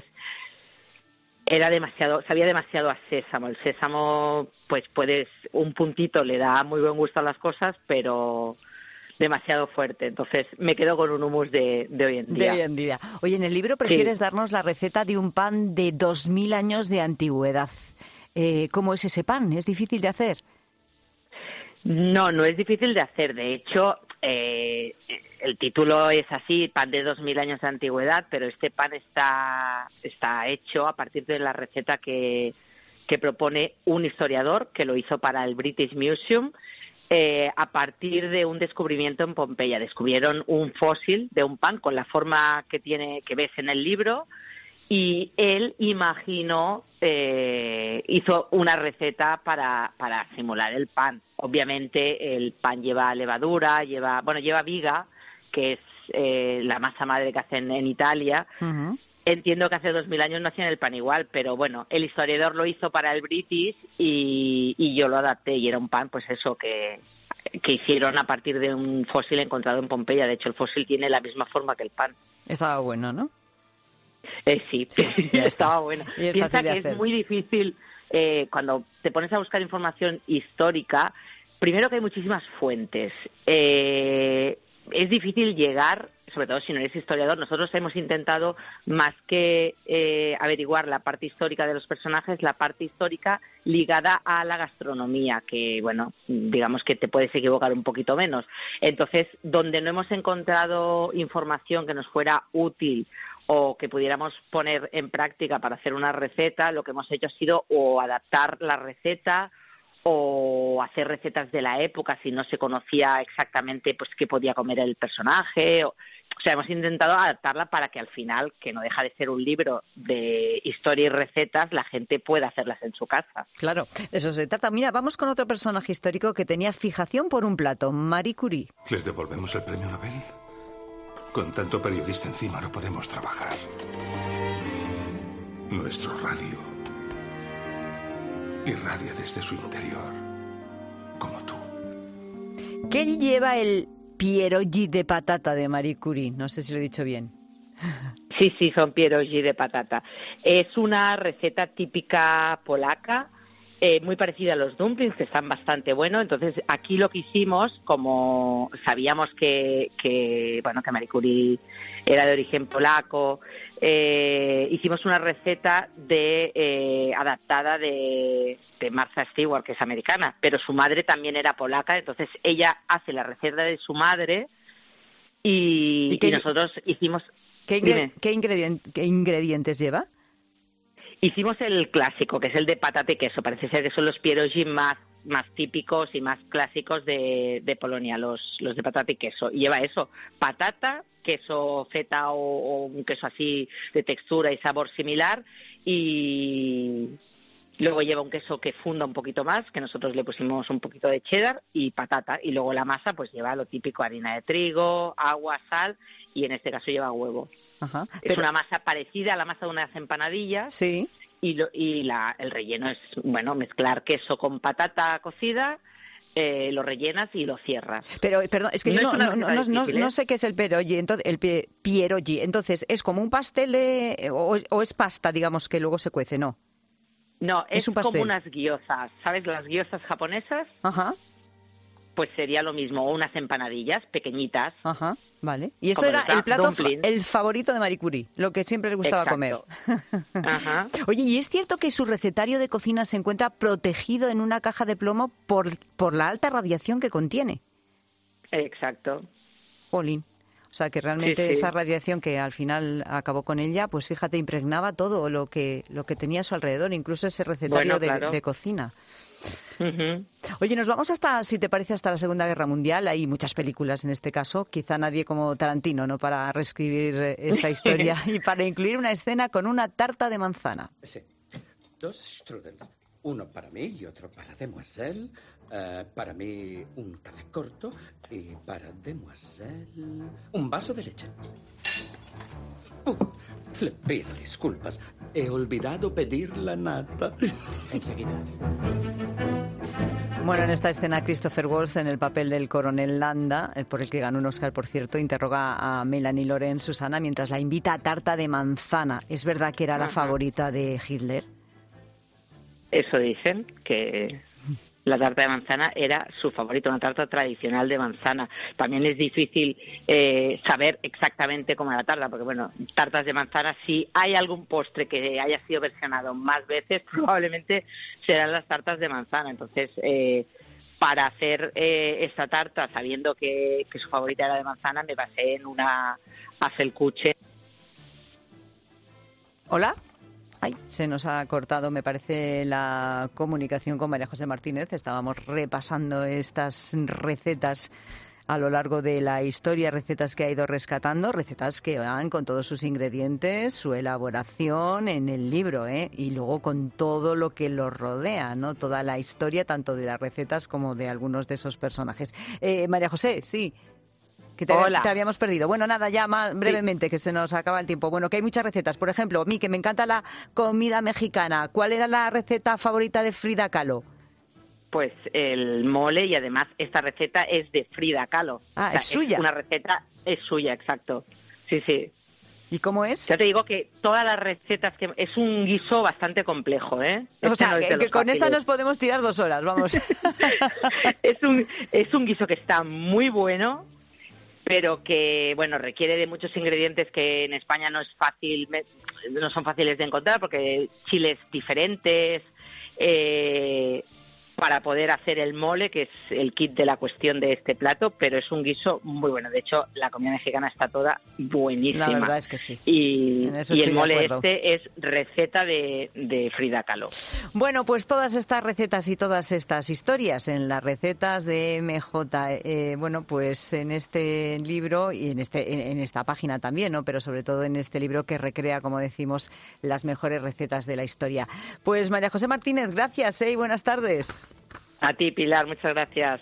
sabía demasiado a sésamo. El sésamo, pues un puntito le da muy buen gusto a las cosas, pero demasiado fuerte. Entonces me quedo con un hummus de hoy en día. De hoy en día. Oye, en el libro prefieres darnos la receta de un pan de 2000 años de antigüedad. ¿Cómo es ese pan? ¿Es difícil de hacer? No es difícil de hacer. De hecho, el título es así, pan de 2000 años de antigüedad, pero este pan está hecho a partir de la receta que propone un historiador que lo hizo para el British Museum a partir de un descubrimiento en Pompeya. Descubrieron un fósil de un pan con la forma que ves en el libro, y él hizo una receta para simular el pan. Obviamente el pan lleva levadura, lleva viga, que es la masa madre que hacen en Italia. Entiendo que hace 2000 años no hacían el pan igual, pero bueno, el historiador lo hizo para el British y yo lo adapté, y era un pan, pues eso, que hicieron a partir de un fósil encontrado en Pompeya. De hecho, el fósil tiene la misma forma que el pan. Estaba bueno, ¿no? Sí, estaba bueno. Piensa que es muy difícil cuando te pones a buscar información histórica, primero que hay muchísimas fuentes. Es difícil llegar, sobre todo si no eres historiador. Nosotros hemos intentado, más que averiguar la parte histórica de los personajes, la parte histórica ligada a la gastronomía, que, bueno, digamos que te puedes equivocar un poquito menos. Entonces, donde no hemos encontrado información que nos fuera útil o que pudiéramos poner en práctica para hacer una receta, lo que hemos hecho ha sido o adaptar la receta o hacer recetas de la época si no se conocía exactamente pues qué podía comer el personaje. O sea, hemos intentado adaptarla para que al final, que no deja de ser un libro de historia y recetas, la gente pueda hacerlas en su casa. Claro, eso se trata. Mira, vamos con otro personaje histórico que tenía fijación por un plato, Marie Curie. ¿Les devolvemos el premio Nobel? Con tanto periodista encima no podemos trabajar. Nuestro radio irradia desde su interior, como tú. ¿Qué lleva el pierogi de patata de Marie Curie. No sé si lo he dicho bien. Sí, son pierogi de patata. Es una receta típica polaca, muy parecida a los dumplings, que están bastante buenos. Entonces, aquí lo que hicimos, como sabíamos que Marie Curie era de origen polaco, hicimos una receta adaptada de Martha Stewart, que es americana, pero su madre también era polaca. Entonces, ella hace la receta de su madre y nosotros hicimos... ¿Qué ingredientes lleva? Hicimos el clásico, que es el de patata y queso. Parece ser que son los pierogi más típicos y más clásicos de Polonia, los de patata y queso. Y lleva eso, patata, queso feta o un queso así de textura y sabor similar, y luego lleva un queso que funda un poquito más, que nosotros le pusimos un poquito de cheddar, y patata. Y luego la masa pues lleva lo típico, harina de trigo, agua, sal, y en este caso lleva huevo. Ajá, es una masa parecida a la masa de unas empanadillas. Sí. El relleno es, mezclar queso con patata cocida, lo rellenas y lo cierras. Pero, perdón, es que yo no sé qué es el pierogi. Entonces, el pierogi. Entonces, ¿es como un pastel o es pasta, digamos, que luego se cuece? No. No, es como unas gyozas. ¿Sabes las gyozas japonesas? Ajá. Pues sería lo mismo, o unas empanadillas pequeñitas. Ajá, vale. Y esto era el plato, el favorito de Marie Curie, lo que siempre le gustaba comer. Ajá. Oye, ¿y es cierto que su recetario de cocina se encuentra protegido en una caja de plomo por la alta radiación que contiene? Exacto. Jolín. O sea, que realmente esa radiación que al final acabó con ella, pues fíjate, impregnaba todo lo que tenía a su alrededor, incluso ese recetario de cocina. Uh-huh. Oye, nos vamos si te parece, hasta la Segunda Guerra Mundial. Hay muchas películas en este caso, quizá nadie como Tarantino, ¿no?, para reescribir esta historia y para incluir una escena con una tarta de manzana. Sí, 2 strudels, uno para mí y otro para Demoiselle. Para mí un café corto y para Demoiselle un vaso de leche. Le pido disculpas, he olvidado pedir la nata. Enseguida. Bueno, en esta escena Christopher Waltz, en el papel del coronel Landa, por el que ganó un Oscar, por cierto, interroga a Melanie Laurent, Susana, mientras la invita a tarta de manzana. ¿Es verdad que era la favorita de Hitler? Eso dicen, que la tarta de manzana era su favorita, una tarta tradicional de manzana. También es difícil saber exactamente cómo era la tarta, porque, tartas de manzana, si hay algún postre que haya sido versionado más veces, probablemente serán las tartas de manzana. Entonces, para hacer esta tarta, sabiendo que su favorita era de manzana, me basé en una Apfelkuchen. ¿Hola? Ay, se nos ha cortado, me parece, la comunicación con María José Martínez. Estábamos repasando estas recetas a lo largo de la historia, recetas que ha ido rescatando, recetas que van con todos sus ingredientes, su elaboración en el libro, y luego con todo lo que los rodea, ¿no? Toda la historia, tanto de las recetas como de algunos de esos personajes. María José, sí. Que te habíamos perdido. Bueno, nada, ya más brevemente, que se nos acaba el tiempo. Bueno, que hay muchas recetas. Por ejemplo, a mí, que me encanta la comida mexicana. ¿Cuál era la receta favorita de Frida Kahlo? Pues el mole, y además esta receta es de Frida Kahlo. Ah, es suya. Una receta es suya, exacto. Sí, sí. ¿Y cómo es? Ya te digo que todas las recetas, es un guiso bastante complejo, ¿eh? O sea, que con esta nos podemos tirar 2 horas, vamos. Es un guiso que está muy bueno, pero que, requiere de muchos ingredientes que en España no son fáciles de encontrar, porque chiles diferentes, para poder hacer el mole, que es el kit de la cuestión de este plato, pero es un guiso muy bueno. De hecho, la comida mexicana está toda buenísima. La verdad es que sí. Y el mole es receta de Frida Kahlo. Bueno, pues todas estas recetas y todas estas historias en las recetas de MJ, pues en este libro y en esta página también, ¿no? Pero sobre todo en este libro que recrea, como decimos, las mejores recetas de la historia. Pues María José Martínez, gracias, y buenas tardes. A ti, Pilar, muchas gracias.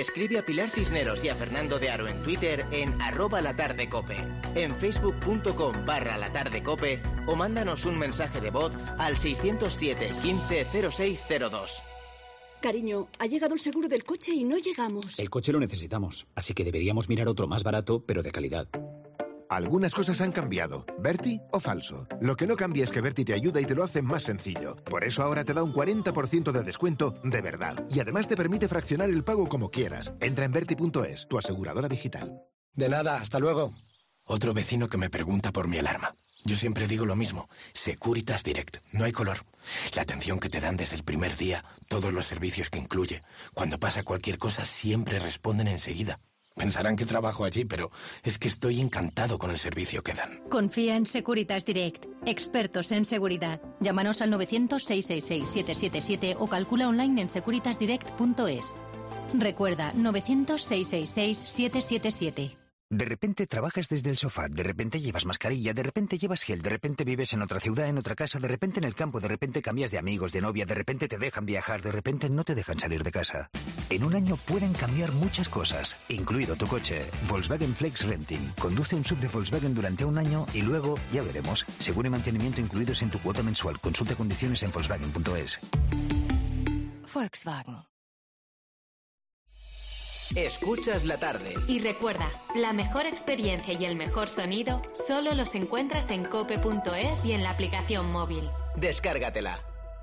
Escribe a Pilar Cisneros y a Fernando de Aro en Twitter en @latardecope, en facebook.com/latardecope o mándanos un mensaje de voz al 607 15 0602. Cariño, ha llegado el seguro del coche y no llegamos. El coche lo necesitamos, así que deberíamos mirar otro más barato, pero de calidad. Algunas cosas han cambiado. ¿Berti o falso? Lo que no cambia es que Berti te ayuda y te lo hace más sencillo. Por eso ahora te da un 40% de descuento de verdad. Y además te permite fraccionar el pago como quieras. Entra en Berti.es, tu aseguradora digital. De nada, hasta luego. Otro vecino que me pregunta por mi alarma. Yo siempre digo lo mismo. Securitas Direct. No hay color. La atención que te dan desde el primer día, todos los servicios que incluye. Cuando pasa cualquier cosa, siempre responden enseguida. Pensarán que trabajo allí, pero es que estoy encantado con el servicio que dan. Confía en Securitas Direct, expertos en seguridad. Llámanos al 900-666-777 o calcula online en securitasdirect.es. Recuerda, 900-666-777. De repente trabajas desde el sofá, de repente llevas mascarilla, de repente llevas gel, de repente vives en otra ciudad, en otra casa, de repente en el campo, de repente cambias de amigos, de novia, de repente te dejan viajar, de repente no te dejan salir de casa. En un año pueden cambiar muchas cosas, incluido tu coche. Volkswagen Flex Renting. Conduce un SUV de Volkswagen durante un año y luego, ya veremos, seguro y mantenimiento incluidos en tu cuota mensual. Consulta condiciones en Volkswagen.es. Volkswagen. Escuchas la tarde. Y recuerda, la mejor experiencia y el mejor sonido solo los encuentras en cope.es y en la aplicación móvil. Descárgatela.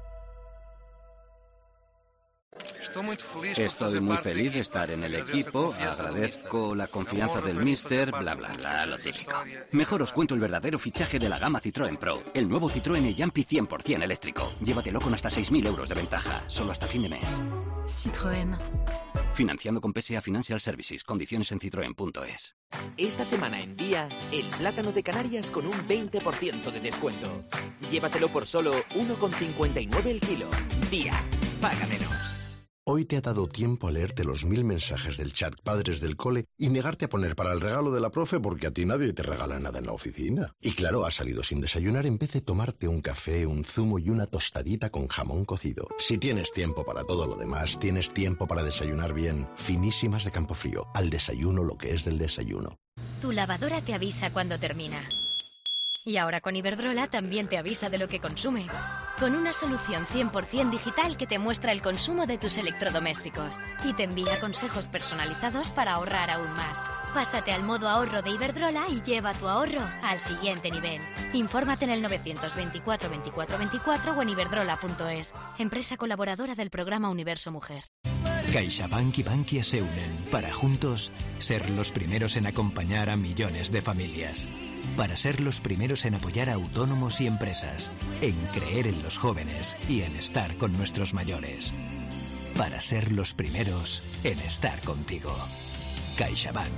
Estoy muy feliz de estar en el equipo, agradezco la confianza del míster, bla bla bla, lo típico. Mejor os cuento el verdadero fichaje de la gama Citroën Pro, el nuevo Citroën e-Jumpy 100% eléctrico. Llévatelo con hasta 6.000 euros de ventaja, solo hasta fin de mes. Citroën. Financiando con PSA Financial Services, condiciones en citroen.es. Esta semana en Día, el plátano de Canarias con un 20% de descuento. Llévatelo por solo 1,59 el kilo. Día, paga menos. Hoy te ha dado tiempo a leerte los 1000 mensajes del chat padres del cole y negarte a poner para el regalo de la profe porque a ti nadie te regala nada en la oficina. Y claro, has salido sin desayunar en vez de tomarte un café, un zumo y una tostadita con jamón cocido. Si tienes tiempo para todo lo demás, tienes tiempo para desayunar bien. Finísimas de Campofrío. Al desayuno lo que es del desayuno. Tu lavadora te avisa cuando termina. Y ahora con Iberdrola también te avisa de lo que consume. Con una solución 100% digital que te muestra el consumo de tus electrodomésticos y te envía consejos personalizados para ahorrar aún más. Pásate al modo ahorro de Iberdrola y lleva tu ahorro al siguiente nivel. Infórmate en el 924 24 24 o en iberdrola.es. Empresa colaboradora del programa Universo Mujer. CaixaBank y Bankia se unen para juntos ser los primeros en acompañar a millones de familias. Para ser los primeros en apoyar a autónomos y empresas, en creer en los jóvenes y en estar con nuestros mayores. Para ser los primeros en estar contigo. CaixaBank.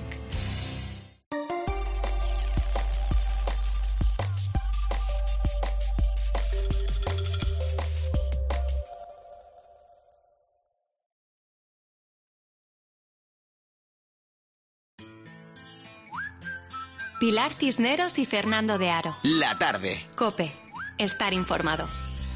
Pilar Cisneros y Fernando de Aro. La tarde. COPE. Estar informado.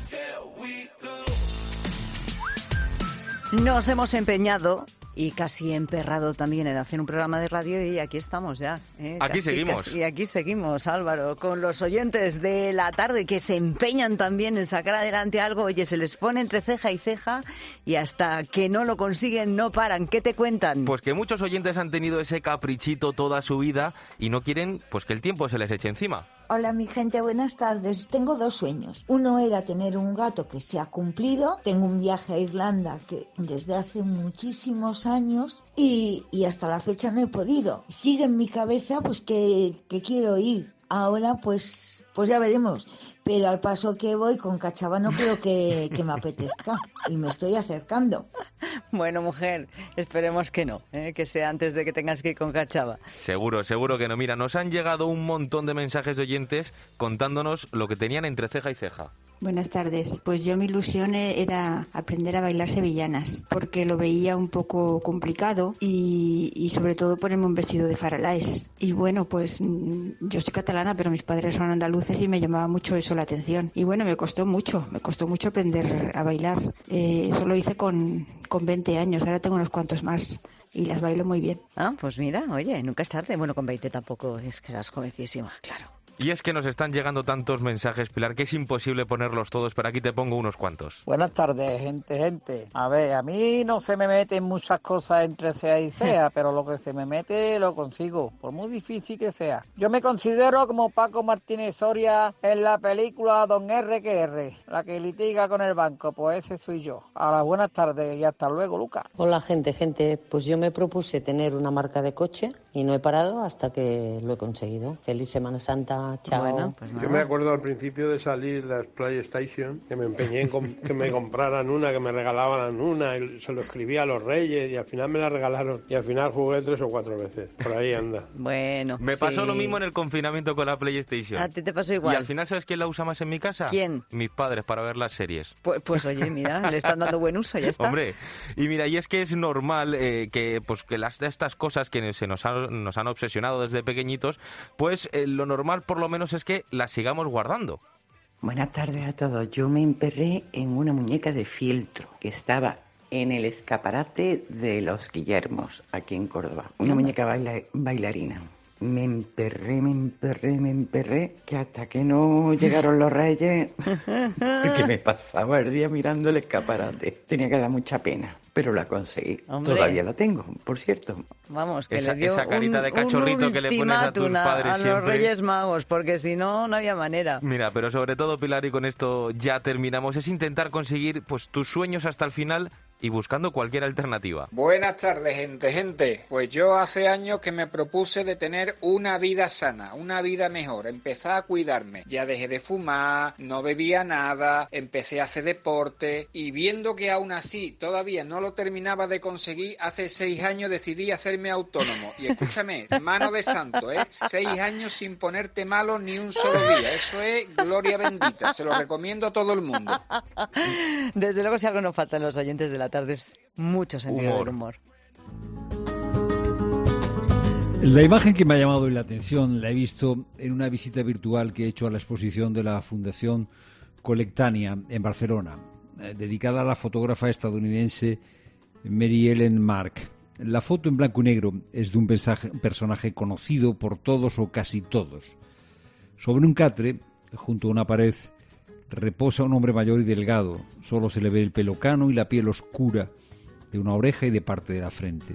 Nos hemos empeñado y casi emperrado también en hacer un programa de radio y aquí estamos ya. Aquí seguimos. Y aquí seguimos, Álvaro, con los oyentes de la tarde que se empeñan también en sacar adelante algo. Oye, se les pone entre ceja y ceja y hasta que no lo consiguen no paran. ¿Qué te cuentan? Pues que muchos oyentes han tenido ese caprichito toda su vida y no quieren pues que el tiempo se les eche encima. Hola mi gente, buenas tardes. Tengo 2 sueños. Uno era tener un gato que se ha cumplido. Tengo un viaje a Irlanda que desde hace muchísimos años y hasta la fecha no he podido. Sigue en mi cabeza pues que quiero ir. Ahora pues ya veremos. Pero al paso que voy con Cachava no creo que me apetezca. Y me estoy acercando. Bueno, mujer, esperemos que no, que sea antes de que tengas que ir con Cachava. Seguro que no. Mira, nos han llegado un montón de mensajes de oyentes contándonos lo que tenían entre ceja y ceja. Buenas tardes. Pues yo mi ilusión era aprender a bailar sevillanas, porque lo veía un poco complicado y sobre todo ponerme un vestido de Faralaes. Y bueno, pues yo soy catalana, pero mis padres son andaluces y me llamaba mucho eso la atención. Y bueno, me costó mucho aprender a bailar. Eso lo hice con 20 años, ahora tengo unos cuantos más. y las bailo muy bien. Ah, pues mira, oye, nunca es tarde. Bueno, con 20 tampoco es que eras jovencísima, claro. Y es que nos están llegando tantos mensajes, Pilar, que es imposible ponerlos todos, pero aquí te pongo unos cuantos. Buenas tardes, gente. A ver, a mí no se me meten muchas cosas entre sea y sea, pero lo que se me mete lo consigo, por muy difícil que sea. Yo me considero como Paco Martínez Soria en la película Don R que R, la que litiga con el banco, pues ese soy yo. Ahora, buenas tardes y hasta luego, Lucas. Hola, gente. Pues yo me propuse tener una marca de coche y no he parado hasta que lo he conseguido. Feliz Semana Santa. Chao. Bueno, pues yo me acuerdo al principio de salir las PlayStation, que me empeñé en que me compraran una, que me regalaban una, y se lo escribía a los Reyes y al final me la regalaron y al final jugué 3 o 4 veces. Por ahí anda. Bueno, me pasó lo mismo en el confinamiento con la PlayStation. A ti te pasó igual. Y al final, ¿sabes quién la usa más en mi casa? ¿Quién? Mis padres, para ver las series. Pues oye, mira, le están dando buen uso, ya está. Hombre, y mira, y es que es normal que estas cosas que nos han obsesionado desde pequeñitos, pues lo normal por lo menos es que las sigamos guardando. Buenas tardes a todos. Yo me emperré en una muñeca de fieltro que estaba en el escaparate de los Guillermos, aquí en Córdoba. Una muñeca bailarina. Me emperré, que hasta que no llegaron los Reyes, que me pasaba el día mirando el escaparate. Tenía que dar mucha pena, pero la conseguí. Hombre. Todavía la tengo, por cierto. Vamos, que esa, le dio esa carita de cachorrito que le pones a tus padres a siempre. los Reyes Magos, porque si no, no había manera. Mira, pero sobre todo, Pilar, y con esto ya terminamos, es intentar conseguir pues tus sueños hasta el final y buscando cualquier alternativa. Buenas tardes, gente. Pues yo hace años que me propuse de tener una vida sana, una vida mejor, empezar a cuidarme. Ya dejé de fumar, no bebía nada, empecé a hacer deporte y viendo que aún así todavía no lo terminaba de conseguir, hace 6 años decidí hacerme autónomo. Y escúchame, mano de santo, 6 años sin ponerte malo ni un solo día. Eso es gloria bendita. Se lo recomiendo a todo el mundo. Desde luego, si algo nos falta en los oyentes de la tarde es mucho sentido del humor. La imagen que me ha llamado la atención la he visto en una visita virtual que he hecho a la exposición de la Fundación Colectania en Barcelona, dedicada a la fotógrafa estadounidense Mary Ellen Mark. La foto en blanco y negro es de un personaje conocido por todos o casi todos. Sobre un catre, junto a una pared, reposa un hombre mayor y delgado. Solo se le ve el pelo cano y la piel oscura de una oreja y de parte de la frente.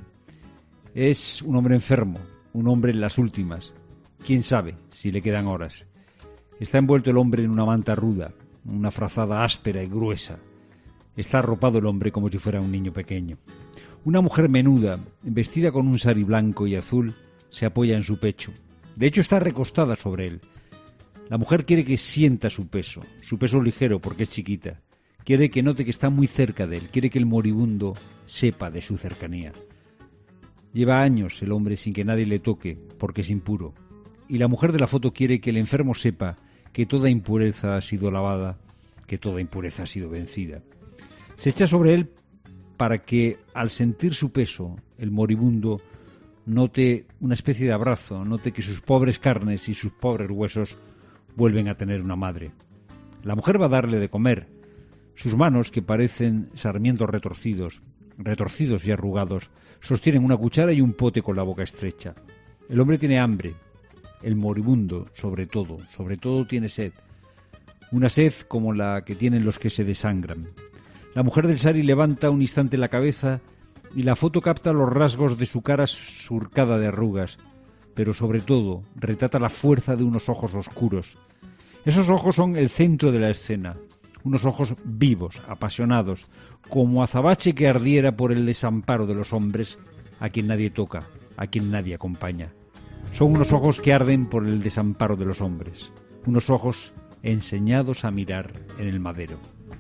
Es un hombre enfermo, un hombre en las últimas. ¿Quién sabe si le quedan horas? Está envuelto el hombre en una manta ruda, una frazada áspera y gruesa. Está arropado el hombre como si fuera un niño pequeño. Una mujer menuda, vestida con un sari blanco y azul, se apoya en su pecho. De hecho, está recostada sobre él. La mujer quiere que sienta su peso ligero porque es chiquita. Quiere que note que está muy cerca de él, quiere que el moribundo sepa de su cercanía. Lleva años el hombre sin que nadie le toque porque es impuro. Y la mujer de la foto quiere que el enfermo sepa que toda impureza ha sido lavada, que toda impureza ha sido vencida. Se echa sobre él para que, al sentir su peso, el moribundo note una especie de abrazo, note que sus pobres carnes y sus pobres huesos vuelven a tener una madre. La mujer va a darle de comer. Sus manos, que parecen sarmientos retorcidos y arrugados, sostienen una cuchara y un pote con la boca estrecha. El hombre tiene hambre. El moribundo, sobre todo tiene sed. Una sed como la que tienen los que se desangran. La mujer del sari levanta un instante la cabeza y la foto capta los rasgos de su cara surcada de arrugas, pero sobre todo retrata la fuerza de unos ojos oscuros. Esos ojos son el centro de la escena, unos ojos vivos, apasionados, como azabache que ardiera por el desamparo de los hombres a quien nadie toca, a quien nadie acompaña. Son unos ojos que arden por el desamparo de los hombres, unos ojos enseñados a mirar en el madero.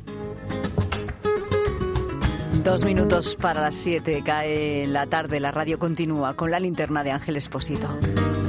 2 minutos para las 7, cae la tarde, la radio continúa con la linterna de Ángel Expósito.